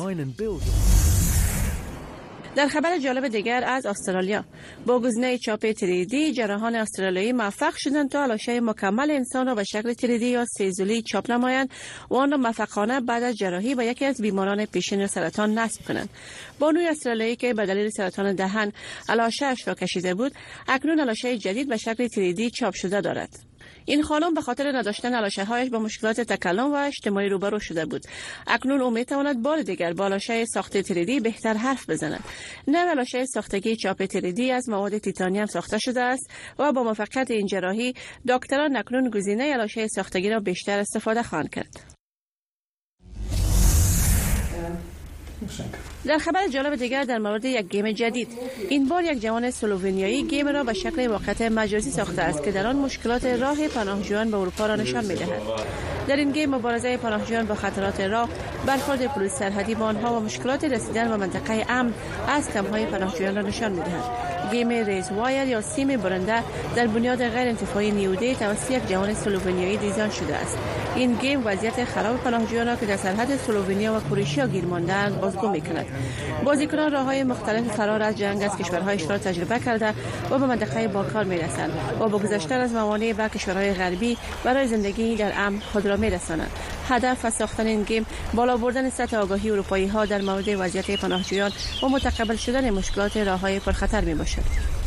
در خبر جالب دیگر از استرالیا، با گزینه چاپ تری دی جراحان استرالیایی موفق شدند تا لاشه مکمل انسان را به شکل تری دی یا سه‌ضلعی چاپ نمایند و آن را موفقانه بعد از جراحی به یکی از بیماران پیشین سرطان نصب کنند. بانوی استرالیایی که به دلیل سرطان دهن لاشه‌اش را کشیده بود، اکنون لاشه جدید به شکل تری دی چاپ شده دارد. این خانم به خاطر نداشتن لاشه‌هایش با مشکلات تکلم و اجتماعی روبرو شده بود. اکنون او می‌تواند بار دیگر با لاشه ساخت تری دی بهتر حرف بزند. نوع لاشه ساختگی چاپ تری دی از مواد تیتانیم ساخته شده است و با موفقیت این جراحی دکتران اکنون گزینه لاشه ساختگی را بیشتر استفاده خواهند کرد. در خبر جالب دیگر در مورد یک گیم جدید، این بار یک جوان سلوونیایی گیم را به شکل واقعیت مجازی ساخته است که در آن مشکلات راه پناهجویان به اروپا را نشان می‌دهد. در این گیم مبارزه پناهجویان با خطرات راه، برخورد پلیس سرحدی با آنها و مشکلات رسیدن به منطقه امن از کمپ‌های پناهجویان را نشان می‌دهد. گیم ریز وایر یا سیم برنده در بنیاد غیر انتفاعی نیودی توسط یک جوان سلوونیایی دیزاین شده است. این گیم وضعیت خراب پناهجویان را که در سرحد سلوونیا و کرواتیا گیر مانده‌اند بازگو می‌کند. بازیکنان راه‌های مختلف فرار از جنگ از کشورهایش را تجربه کرده و به منطقه بالکان می‌رسند و با گذشتن از موانع به کشورهای غربی برای زندگی در امن خود را می‌رسانند. هدف از ساختن این گیم بالا بردن سطح آگاهی اروپایی‌ها در مورد وضعیت پناهجویان و متقبل شدن مشکلات راه‌های پرخطر میباشد.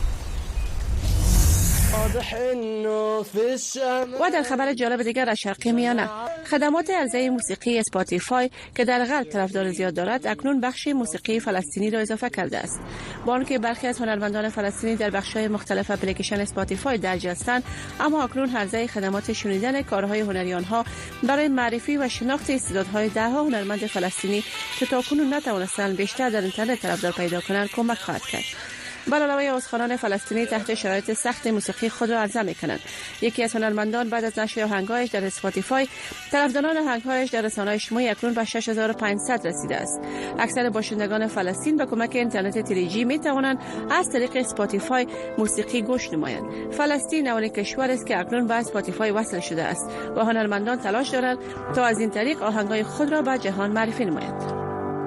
و در خبر جالب دیگر از شرق میانه، خدمات عرضه موسیقی اسپاتیفای که در غرب طرفدار زیاد دارد اکنون بخش موسیقی فلسطینی را اضافه کرده است. با آنکه برخی از هنرمندان فلسطینی در بخش‌های مختلف اپلیکیشن اسپاتیفای درج هستند، اما اکنون عرضه خدمات شنیدن کارهای هنری آنها برای معرفی و شناخت استعدادهای ده‌ها هنرمند فلسطینی که تاکنون نتوانستند بیشتر در اینترنت طرفدار پیدا کنند کمک خواهد کرد. بر علاوه عازخوانان فلسطینی تحت شرایط سخت موسیقی خود را عرضه می‌کنند. یکی از هنرمندان بعد از نشر آهنگ‌هایش در اسپاتیفای، طرفداران آهنگ‌هایش در رسانه‌های اجتماعی اکنون به شش هزار و پانصد رسیده است. اکثر باشندگان فلسطین با کمک اینترنت تری جی می‌توانند از طریق اسپاتیفای موسیقی گوش نمایند. فلسطین اولین کشور است که اکنون به اسپاتیفای وصل شده است و هنرمندان تلاش دارند تا از این طریق آهنگ‌های خود را به جهان معرفی نمایند.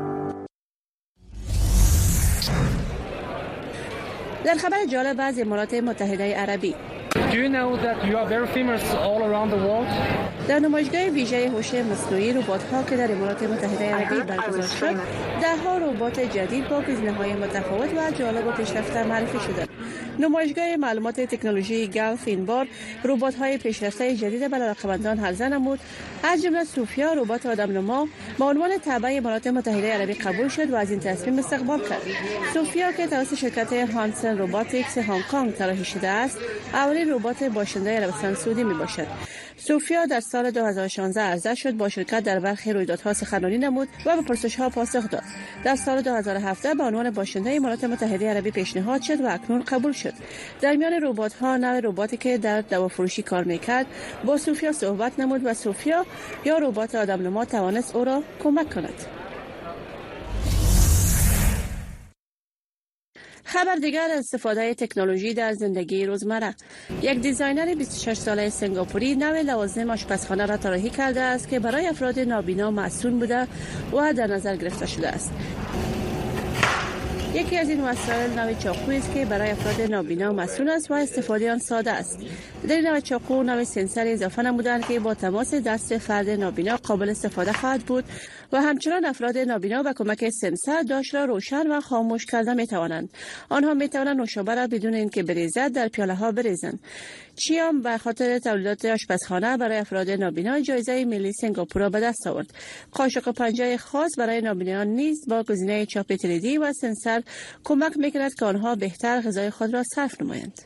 در خبر جالب از امارات متحده عربی، Do you know that you are very famous all around the world? در نمایشگاه ویژه هوش مصنوعی ربات‌ها که در امارات متحده عربی برگزار شد، ده‌ها ربات جدید با گزینه‌های متفاوت و جالب و پیشرفته معرفی شدند. نمایشگاه معلومات تکنولوژی گلف این بار ربات‌های پیشرفته جدید به علاقه‌مندان عرضه نمود. از جمله سوفیا ربات آدم‌نما با عنوان تابع امارات متحده عربی قبول شد و از این تصمیم استقبال کرد. سوفیا که توسط شرکت هانسن روباتیکس هنگ کنگ طراحی شده است، اولین ربات باشنده عربستان سعودی میباشد. سوفیا در سال دو هزار و شانزده عرضه شد، با شرکت در برخی رویدادها سخنرانی نمود و به پرسش‌ها پاسخ داد. در سال دو هزار و هفده به عنوان باشنده امارات متحده عربی پیشنهاد شد و اکنون قبول شد. در میان ربات‌ها نوع رباتی که در دوافروشی کار میکرد با سوفیا صحبت نمود و سوفیا یا ربات آدم‌نما توانست او را کمک کند. خبر دیگر از استفاده تکنولوژی در زندگی روزمره. یک دیزاینر بیست و شش ساله سنگاپوری نوع لوازم آشپزخانه را طراحی کرده است که برای افراد نابینا مصون بوده و در نظر گرفته شده است. یکی از این وسایل نوع چاقویی است که برای افراد نابینا مسئول است و استفاده آن ساده است. در این نوع چاقو نوع سنسر اضافه نمودند که با تماس دست فرد نابینا قابل استفاده خواهد بود و همچنان افراد نابینا با کمک سنسر داش را روشن و خاموش کرده می توانند. آنها می توانند نوشابه را بدون اینکه بریزد در پیاله ها بریزند. چیام به خاطر تولیدات آشپزخانه برای افراد نابینا جایزه ملی سنگاپور را به دست آورد. قاشق و پنجه خاص برای نابینایان نیز با گزینه چاپ تری دی و سنسر کمک میکند که آنها بهتر غذای خود را صرف نمایند.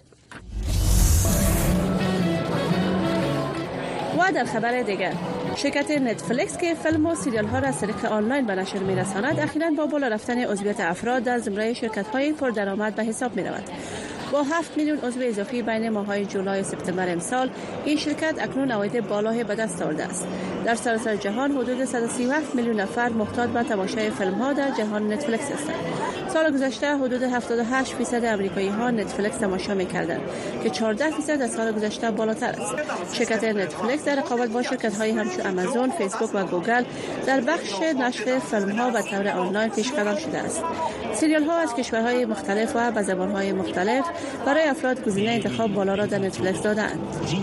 و در خبر دیگر، شرکت نتفلیکس که فیلم و سریال ها را از طریق آنلاین به نشر می‌رساند، اخیراً با بالا رفتن عضویت افراد در زمره شرکت های پردرآمد به حساب می‌رود. با هفت میلیون عضو اضافی بین ماه‌های جولای و سپتامبر امسال، این شرکت اکنون عواید بالای به دست آورده است. در سراسر جهان حدود صد و سی و هفت میلیون نفر محتاج به تماشای فیلم ها در جهان نتفلیکس هستند. سال گذشته حدود هفتاد و هشت درصد آمریکایی ها نتفلیکس تماشا می‌کردند که چهارده درصد از سال گذشته بالاتر است. شرکت نتفلیکس در رقابت با شرکت‌های همچون آمازون، فیسبوک و گوگل در بخش نشر فیلم‌ها به طور آنلاین پیشقدم شده است. سریال‌ها از کشورهای مختلف و به زبان‌های مختلف برای افراد گزینه انتخاب بالا را در نتفلیکس داده‌اند.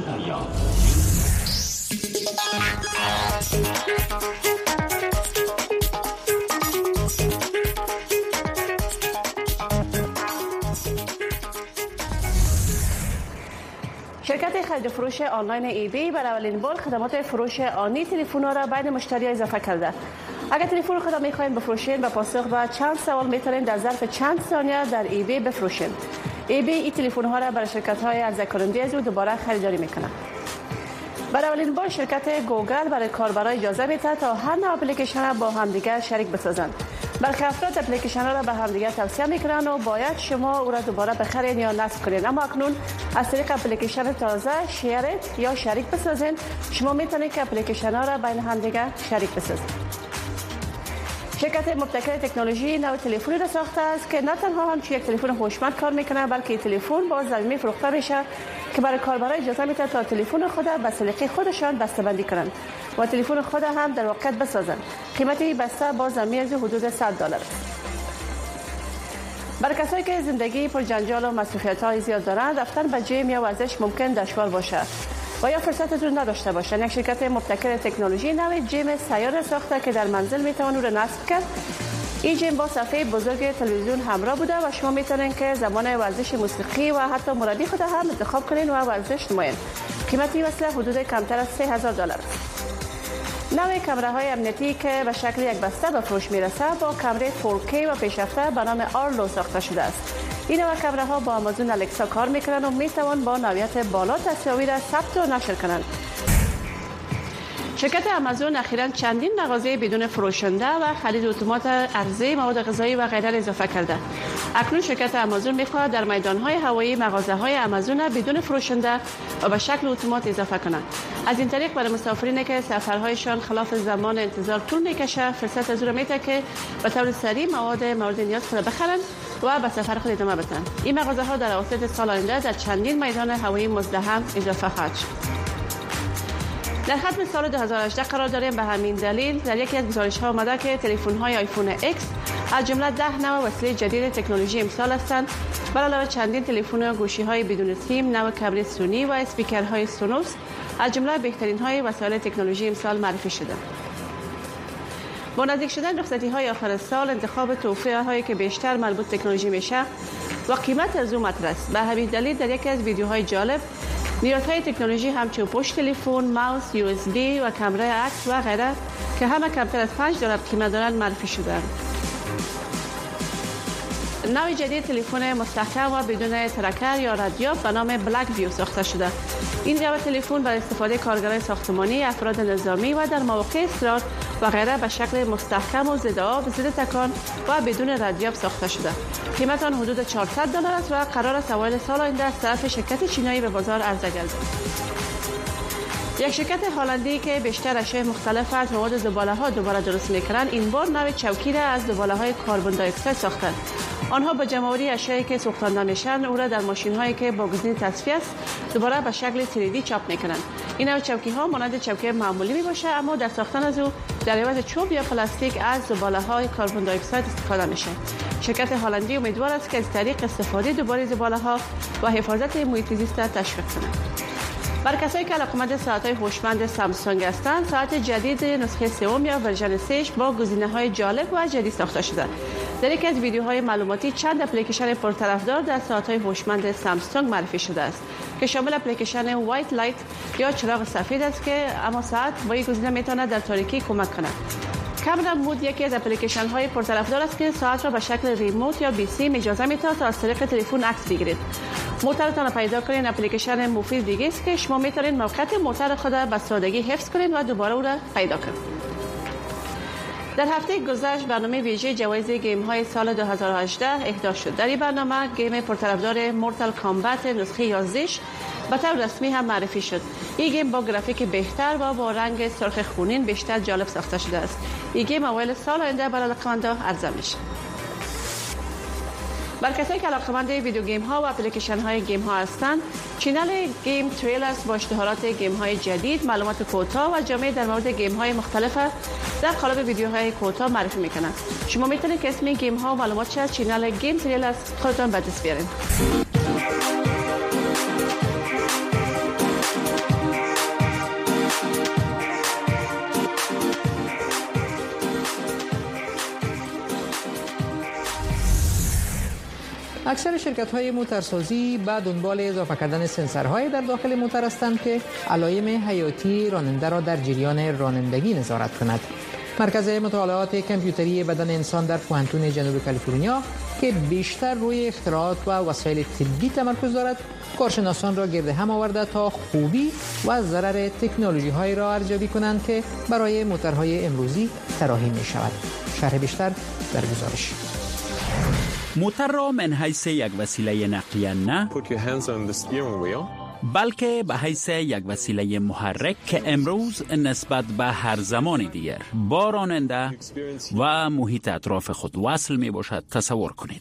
شرکت خرید و فروش آنلاین ای بی برای اولین بار خدمات فروش آنی تلفن‌ها را بین مشتریان اضافه کرده. اگر تلفن خود می‌خواهید بفروشید با پاسخ به چند سوال می‌توانید در ظرف چند ثانیه در ای بی بفروشید. ای بی این تلفن‌ها را برای شرکت‌های عرضه کننده از او دوباره خریداری می‌کند. برای اولین بار شرکت گوگل برای کاربران اجازه می‌دهد تا هر نوع اپلیکیشن را با همدیگر شریک بسازند. برخی افراد اپلیکیشن را به همدیگر توصیه می‌کنند و باید شما او را دوباره بخرید یا نصب کنید، اما اکنون از طریق اپلیکیشن تازه شیرت یا شریک بسازید شما می‌توانید که اپلیکیشن ها را بین همدیگر شریک بسازید. شرکت مبتکر تکنولوژی نوع تلفنی را ساخته است که نه تنها همچون یک تلفن هوشمند کار می‌کند، بلکه تلفن با ضمیمی فروخته میشه که برای کاربران اجازه میده تا تلفن خود به سلیقه خودشان بسته‌بندی کنند و تلفن خود هم در واقع بسازند. قیمت این بسته با ضمیمی از حدود صد دلار است. برای کسایی که زندگی پر جنجال و مسئولیت‌های زیاد دارند، رفتن به جیم یا ورزش ممکن دشوار باشد و یا فرصت رو نداشته باشند. یک شرکت مبتکر تکنولوژی نوع جیم سیار ساخته که در منزل میتوان رو نصب کرد. این جیم با صفحه بزرگ تلویزیون همراه بوده و شما میتونید که زمان ورزش موسیقی و حتی مربی خود هم انتخاب کنید و ورزش نمایید. قیمت این وسیله حدود کمتر از سه هزار دلار است. نوع کامراهای امنیتی که به شکل یک بسته به فروش میرسه با کامره فور کی و پیشرفته به نام آرلو ساخته شده است. این نوع کامراها با آمازون الکسا کار میکنند و میتوان با نوعیت بالا تصاویر را ثبت و نشر کنند. شرکت آمازون اخیراً چندین مغازه بدون فروشنده و خرید اتومات عرضه مواد غذایی و غیره اضافه کرده. اکنون شرکت آمازون میخواهد در میدانهای هوایی مغازه‌های آمازون بدون فروشنده و به شکل اتومات اضافه کنند. از این طریق برای مسافرینی که سفرهایشان خلاف زمان انتظار طول میکشه فرصت از او میده که به طور سریع مواد مورد نیاز خود بخرند و به سفر خود ادامه بدن. این مغازه‌ها در اواسط سال آینده در چندین میدان هوایی مزدحم اضافه خواهد شد. در ختم سال دو هزار و هجده قرار داریم. به همین دلیل در یکی از گزارش‌ها آمده که تلفن‌های آیفون ایکس از جمله ده نوع وسیله جدید تکنولوژی امسال هستند. بر علاوه چندین تلفن و گوشی‌های بدون سیم، نوع کامرای سونی و اسپیکرهای سونوس از جمله بهترین‌های وسایل تکنولوژی امسال معرفی شده. با نزدیک شدن رخصتی‌های آخر سال، انتخاب تحفه‌هایی که بیشتر مربوط تکنولوژی میشه و قیمت از اون مطرح است. به همین دلیل در یکی از ویدیوهای جالب نیازهای تکنولوژی همچون پشت تلفن، ماوس، یو اس بی و کامرای عکس و غیره که همه کمتر از پنج دلار قیمت دارند معرفی شدند. نوع جدید تلفن مستحکم و بدون ترکر یا رادیو به نام بلک ویو ساخته شده. این نوع تلفن برای استفاده کارگران ساختمانی، افراد نظامی و در مواقع استراحت و غیره به شکل مستحکم و ضد آب، ضد تکان و بدون رادیو ساخته شده. قیمت آن حدود چهارصد دلار است و قرار است اوایل سال آینده از طرف شرکت چینایی به بازار عرضه گردد. یک شرکت هلندی که بیشتر اشیاء مختلف از مواد زباله‌ها دوباره درست می‌کنند، این بار نوع چوکی را از زباله‌های کربن دی اکساید ساختند. آنها با جمع‌آوری اشیایی که سوختانده میشن او را در ماشین‌هایی که با گزینه تصفیه است دوباره به شکل تری دی چاپ می‌کنند. این نوع چوکی‌ها مانند چوکی معمولی می‌باشه، اما در ساختن از او در عوض چوب یا پلاستیک از زباله‌های کربن دی اکساید استفاده میشه. شرکت هلندی امیدوار است که از طریق استفاده دوباره زباله‌ها و حفاظت محیط زیست را تشویق کند. برای کسایی که علاقه‌مند ساعت‌های هوشمند سامسونگ هستند، ساعت جدید نسخه سوم یا ورژن سه با گزینه‌های جالب و جدید ساخته شده. در یکی از ویدیوهای معلوماتی چند اپلیکیشن پرطرفدار در ساعت‌های هوشمند سامسونگ معرفی شده است که شامل اپلیکیشن وایت لایت یا چراغ سفید است که اما ساعت با این گزینه میتواند در تاریکی کمک کند. کامرا مود یکی از اپلیکیشن های پرطرفدار است که ساعت را به شکل ریموت یا بی سی اجازه میده تا از طریق تلفن عکس بگیرید. موترتان پیدا کنید اپلیکیشن مفید دیگه است که شما میتونید موقعیت موتر خود را به سادگی حفظ کنید و دوباره او را پیدا کنید. در هفته گذشته برنامه ویژه جوایز گیم های سال دو هزار و هجده اهدا شد. در این برنامه گیم پرطرفدار مورتال کامبت نسخه یازده به طور رسمی هم معرفی شد. این گیم با گرافیک بهتر و با رنگ سرخ خونین بیشتر جالب ساخته شده است. این گیم اوایل سال آینده برای علاقه‌مندان عرضه میشه. بر کسایی که علاقه‌مند ویدیو گیم ها و اپلیکیشن های گیم ها هستند، چینل گیم تریلرز با اشتهارات گیم های جدید، معلومات کوتاه و جامع در مورد گیم های مختلف در قالب ویدیوهای کوتاه معرفی میکنند. شما میتونید که اسم گیم ها و معلومات از چینل گیم تریلرز خودتون به دست بیارین. اکثر شرکت‌های موتورسازی به دنبال اضافه کردن سنسورهای در داخل موتور هستند که علائم حیاتی راننده را در جریان رانندگی نظارت کند. مرکز مطالعات کامپیوتری بدن انسان در پوهنتون جنوب کالیفرنیا که بیشتر روی اختراعات و وسایل طبی تمرکز دارد، کارشناسان را گرد هم آورده تا خوبی و ضرر تکنولوژی‌های را ارزیابی کنند که برای موتورهای امروزی طراحی می‌شود. شرح بیشتر در گزارش. موتور را من حیث یک وسیله نقلیه نه، بلکه به حیث یک وسیله محرک که امروز نسبت به هر زمان دیگر با راننده و محیط اطراف خود وصل می باشد تصور کنید.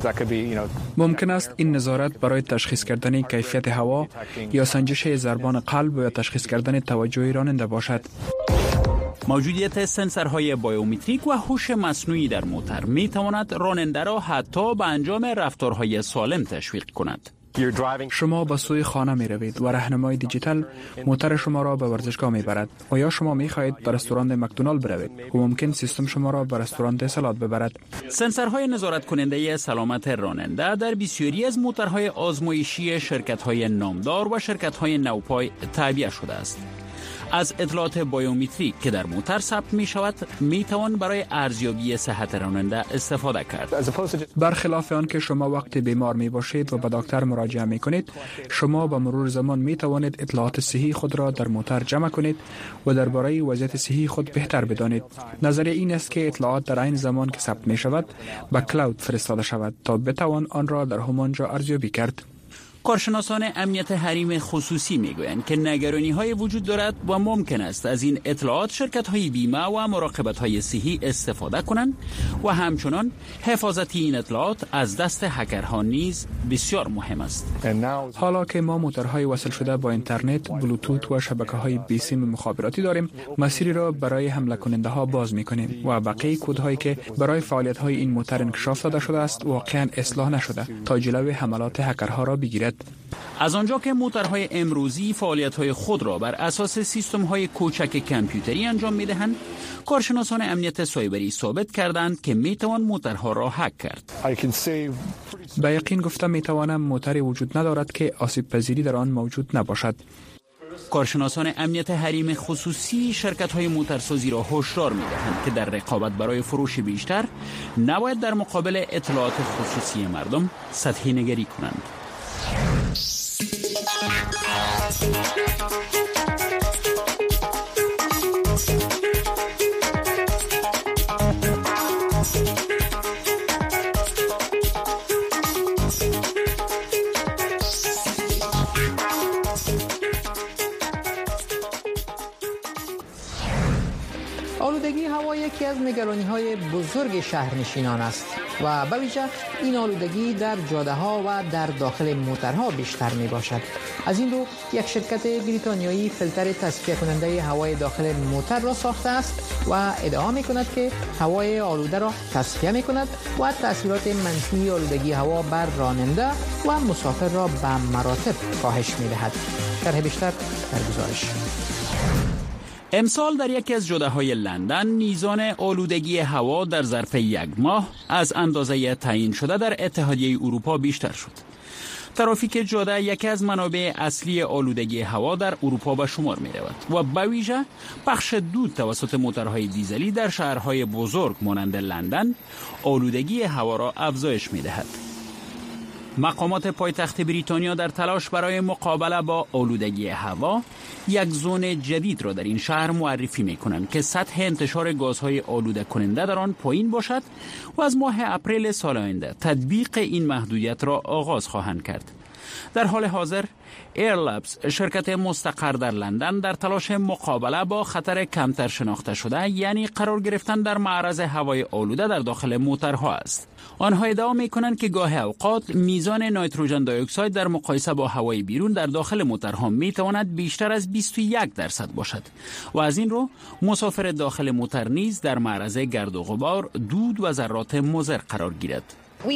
ممکن است این نظارت برای تشخیص کردن کیفیت هوا یا سنجش ضربان قلب یا تشخیص کردن توجه راننده باشد. موجودیت سنسورهای بایومتریک و هوش مصنوعی در موتور می تواند راننده را حتی به انجام رفتارهای سالم تشویق کند. شما به سوی خانه می روید و راهنمای دیجیتال موتور شما را به ورزشگاه می برد، و یا شما می خواهید به رستوران مکدونالد بروید و ممکن سیستم شما را به رستوران سالاد ببرد. سنسورهای نظارت کننده سلامت راننده در بسیاری از موتورهای آزمایشی شرکت‌های نامدار و شرکت‌های نوپای تعبیه شده است. از اطلاعات بایومتریک که در موتور ثبت می شود می توان برای ارزیابی صحت راننده استفاده کرد. برخلاف آن که شما وقتی بیمار می باشید و به دکتر مراجعه می کنید، شما به مرور زمان می توانید اطلاعات صحی خود را در موتور جمع کنید و درباره وضعیت صحی خود بهتر بدانید. نظریه این است که اطلاعات در عین زمان که ثبت می شود به کلاود فرستاده شود تا بتوان آن را در همانجا ارزیابی کرد. کارشناسان امنیت حریم خصوصی میگویند که نگرانی‌های وجود دارد و ممکن است از این اطلاعات شرکت‌های بیمه و مراقبت‌های صحی استفاده کنند و همچنان حفاظت این اطلاعات از دست هکرها نیز بسیار مهم است. حالا که ما موتورهای وصل شده با اینترنت، بلوتوت و شبکه‌های بیسیم مخابراتی داریم، مسیری را برای حمله کننده‌ها باز می‌کنیم و بقیه کدهایی که برای فعالیت‌های این موتور انکشاف داده شده است واقعاً اصلاح نشده تا جلوی حملات هکرها را بگیرد. از آنجا که موتورهای امروزی فعالیت‌های خود را بر اساس سیستم‌های کوچک کامپیوتری انجام می‌دهند، کارشناسان امنیت سایبری ثابت کردند که می‌توان موتورها را هک کرد. به یقین گفتم می‌توانم موتوری وجود ندارد که آسیب پذیری در آن موجود نباشد. کارشناسان امنیت حریم خصوصی شرکت‌های موتورسازی را هشدار می‌دهند که در رقابت برای فروش بیشتر نباید در مقابل اطلاعات خصوصی مردم سطحی نگری کنند. آلودگی هوا یکی از نگرانی‌های بزرگ شهرنشینان است و به ویژه این آلودگی در جاده‌ها و در داخل موتورها بیشتر می‌باشد. از این رو یک شرکت بریتانیایی فیلتر تصفیه کننده هوای داخل موتور را ساخته است و ادعا می‌کند که هوای آلوده را تصفیه می‌کند و تأثیرات منفی آلودگی هوا بر راننده و مسافر را به مراتب کاهش می‌دهد. شرح بیشتر در گزارش. امسال در یکی از جاده‌های لندن میزان آلودگی هوا در ظرف یک ماه از اندازه تعیین شده در اتحادیه اروپا بیشتر شد. ترافیک جاده یکی از منابع اصلی آلودگی هوا در اروپا به شمار می رود و به ویژه پخش دود توسط موتورهای دیزلی در شهرهای بزرگ مانند لندن آلودگی هوا را افزایش می دهد. مقامات پایتخت بریتانیا در تلاش برای مقابله با آلودگی هوا یک زون جدید را در این شهر معرفی می‌کنند که سطح انتشار گازهای آلوده کننده در آن پایین باشد و از ماه اپریل سال آینده تطبیق این محدودیت را آغاز خواهند کرد. در حال حاضر ایرلابز شرکت مستقر در لندن در تلاش مقابله با خطر کمتر شناخته شده، یعنی قرار گرفتن در معرض هوای آلوده در داخل موترها است. آنها ادعا می‌کنند که گاه اوقات میزان نیتروژن دی اکساید در مقایسه با هوای بیرون در داخل موترها میتواند بیشتر از بیست و یک درصد باشد و از این رو مسافر داخل موتر نیز در معرض گرد و غبار، دود و ذرات مضر قرار گیرد.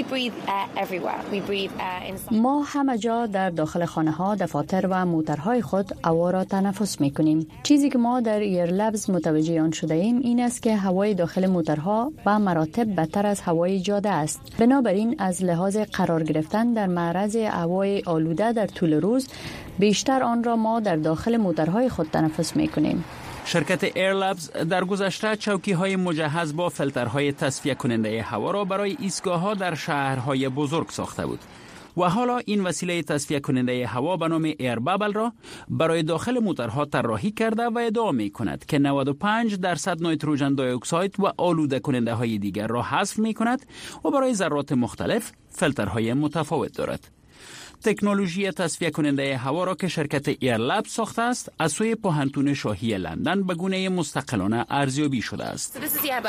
ما همه جا در داخل خانه ها، دفاتر و موترهای خود هوا را تنفس می کنیم. چیزی که ما در ایرلابز متوجه آن شده ایم این است که هوای داخل موترها به مراتب بدتر از هوای جاده است. بنابراین از لحاظ قرار گرفتن در معرض هوای آلوده در طول روز، بیشتر آن را ما در داخل موترهای خود تنفس می کنیم. شرکت ایرلابز در گذشته چوکی‌های مجهز با فیلترهای تصفیه کننده هوا را برای ایستگاه‌ها در شهرهای بزرگ ساخته بود و حالا این وسیله تصفیه کننده هوا به نام ایربابل را برای داخل موترها طراحی کرده و ادعا می‌کند که نود و پنج درصد نیتروژن دی اکساید و آلوده کننده های دیگر را حذف می‌کند و برای ذرات مختلف فیلترهای متفاوت دارد. تکنولوژی تصفیه کننده هوا را که شرکت ایرلاب ساخته است، از سوی پوهنتون شاهی لندن به گونه مستقلانه ارزیابی شده است.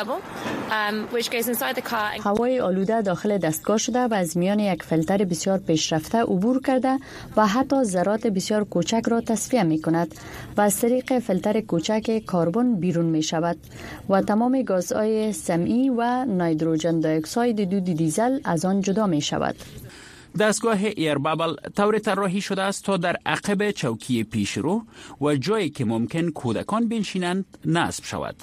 هوای آلوده داخل دستگاه شده و از میان یک فیلتر بسیار پیشرفته عبور کرده و حتی ذرات بسیار کوچک را تصفیه می کند و از طریق فیلتر کوچک کربن بیرون می شود و تمام گازهای سمی و نیتروژن دی اکساید دود دیزل از آن جدا می شود. دستگاه ایربابل طور طراحی شده است تا در عقب چوکی پیشرو و جایی که ممکن کودکان بنشینند نصب شود.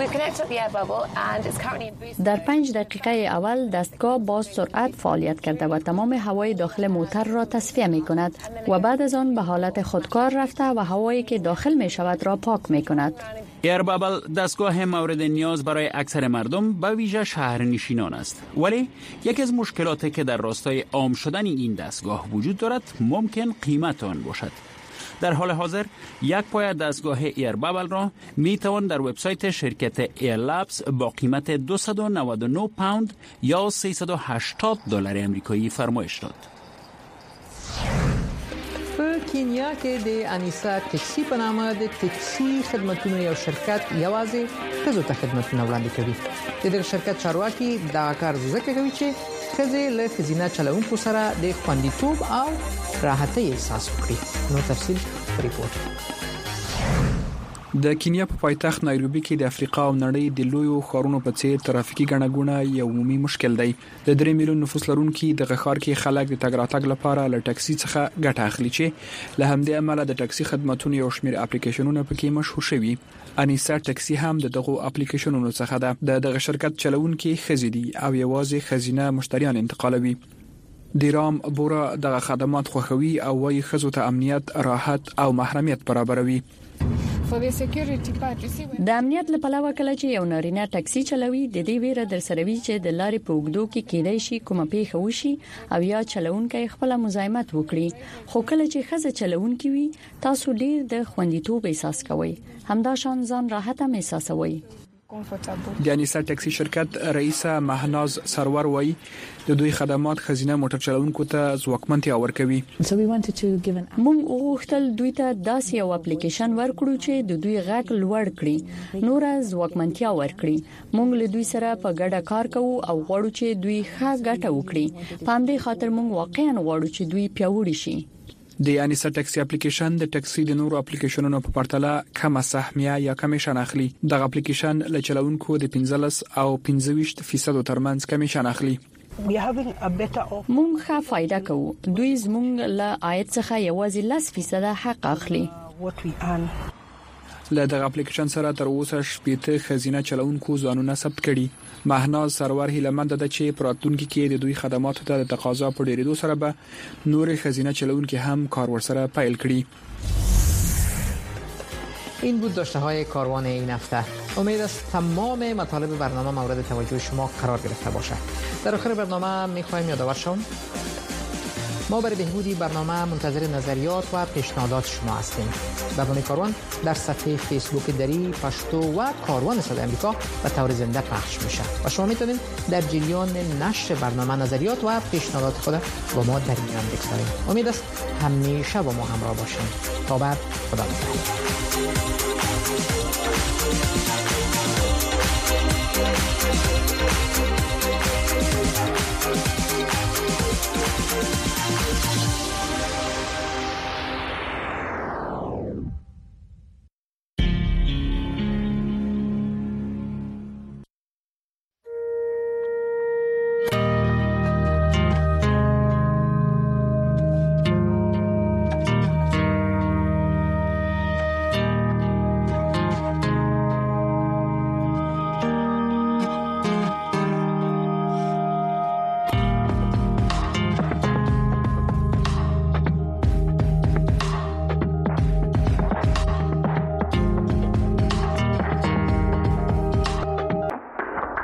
در پنج دقیقه اول دستگاه با سرعت فعالیت کرده و تمام هوای داخل موتر را تصفیه می کند و بعد از آن به حالت خودکار رفته و هوایی که داخل می شود را پاک می کند. ایربابل دستگاه مورد نیاز برای اکثر مردم به ویژه شهرنشینان است، ولی یکی از مشکلاتی که در راستای عام شدن این دستگاه وجود دارد ممکن قیمت آن باشد. در حال حاضر یک پایه دستگاه ایربابل را می توان در وبسایت شرکت ایرلابز با قیمت دویست و نود و نه پوند یا سیصد و هشتاد دلار امریکایی فرمایش داد. په کینیا کې د انیسا ټکسی په نامه د ټکسی خدماتونو یو شرکت یوازې ښځو ته خدمتونه وړاندې کوي. د دغه شرکت چارواکي دا کار ځکه کوي چې ښځې له ښځینه چلوونکو سره د خوندیتوب او راحتۍ احساس وکړي. نو تفصیل ریپورت. د کینیا په پایتخت نایروبي کې د افریقا او نړۍ د لویو ښارونو په څیر ترافیکي ګڼهګونه یو عمومي مشکل دی. د درې میلیون نفوس لرونکي دغه ښار کې خلک د تګ راتګ لپاره له ټکسي څخه ګټه اخلي چې له همدې امله د ټکسي خدماتو یو شمېر اپلیکیشنونه پکې مشهور شوي. انیسا ټکسي هم د دغه اپلیکیشنونو څخه ده. د دغه شرکت چلوونکي ښځې دي او یوازې ښځینه مشتریان انتقالوي. دیرام بورا دغه خدمات خوښوي او وايي ښځو ته امنیت، راحت او محرمیت برابروي. د امنیت لپاره کله چې یو نارینه ټکسي چلوي د دې ویره در سره وی چې د لارې په اوږدو کې کېدای شي کومه پیښه وشي او یا چلوونکی خپل مزاحمت وکړي، خو کله چې ښځه چلوونکی وي تاسو ډیر د خوندیتوب احساس کوئ، همدا شان ځان راحت هم احساسوي. د انیسا ټکسي شرکت رئیسه مهناز سرور وایي د دوی خدمات خزینه موټر چلوونکو ته ځواکمنتیا ورکوي. موږ غوښتل دوی ته داسې یو اپلیکیشن ورکړو چې د دوی غږ لوړ کړي، نور ځواکمنتیا ورکړي. موږ له دوی سره په ګډه کار کوو او غواړو چې دوی ښه ګټه وکړي. په همدې خاطر موږ واقعا غواړو چې دوی پیاوړي شي. د انیسا ټکسي اپلیکیشن د ټکسي د نورو اپلیکیشنونو په پرتله کم سهمیه یا کمیشن اخلي. دغه اپلیکیشن له چلوونکو د پنځلس او پنځه ویشت فیصد ترمنځ کمیشن اخلي. موږ ښه فائدہ کوو. دوی زموږ له عاید څخه یوازې لس فیصد حق اخلي. له دغه اپلیکیشن سره تر اوسه شپږ خزینه چلوونکو ځانونه ثبت کړي. مهناز سرور هیلمند ده چې پراتونکو کې د دوی خدماتو ته د تقاضا په ډیرېدو سره به نور خزینه چلوونکو هم کار ورسره پیل کړي. این بود داشته های کاروان این هفته. امید است تمام مطالب برنامه مورد توجه شما قرار گرفته باشد. در آخر برنامه میخوایم یادآور شوم ما برای بهبودی برنامه منتظر نظریات و پیشنهادات شما هستیم. برنامه کاروان در صفحه فیسبوک دری، پشتو و کاروان صدای آمریکا به طور زنده پخش میشه و شما میتونید در جریان نشر برنامه نظریات و پیشنهادات خود با ما در میان بگذارید. امید است همیشه با ما همراه باشید. تا بعد، خدا نگهدار.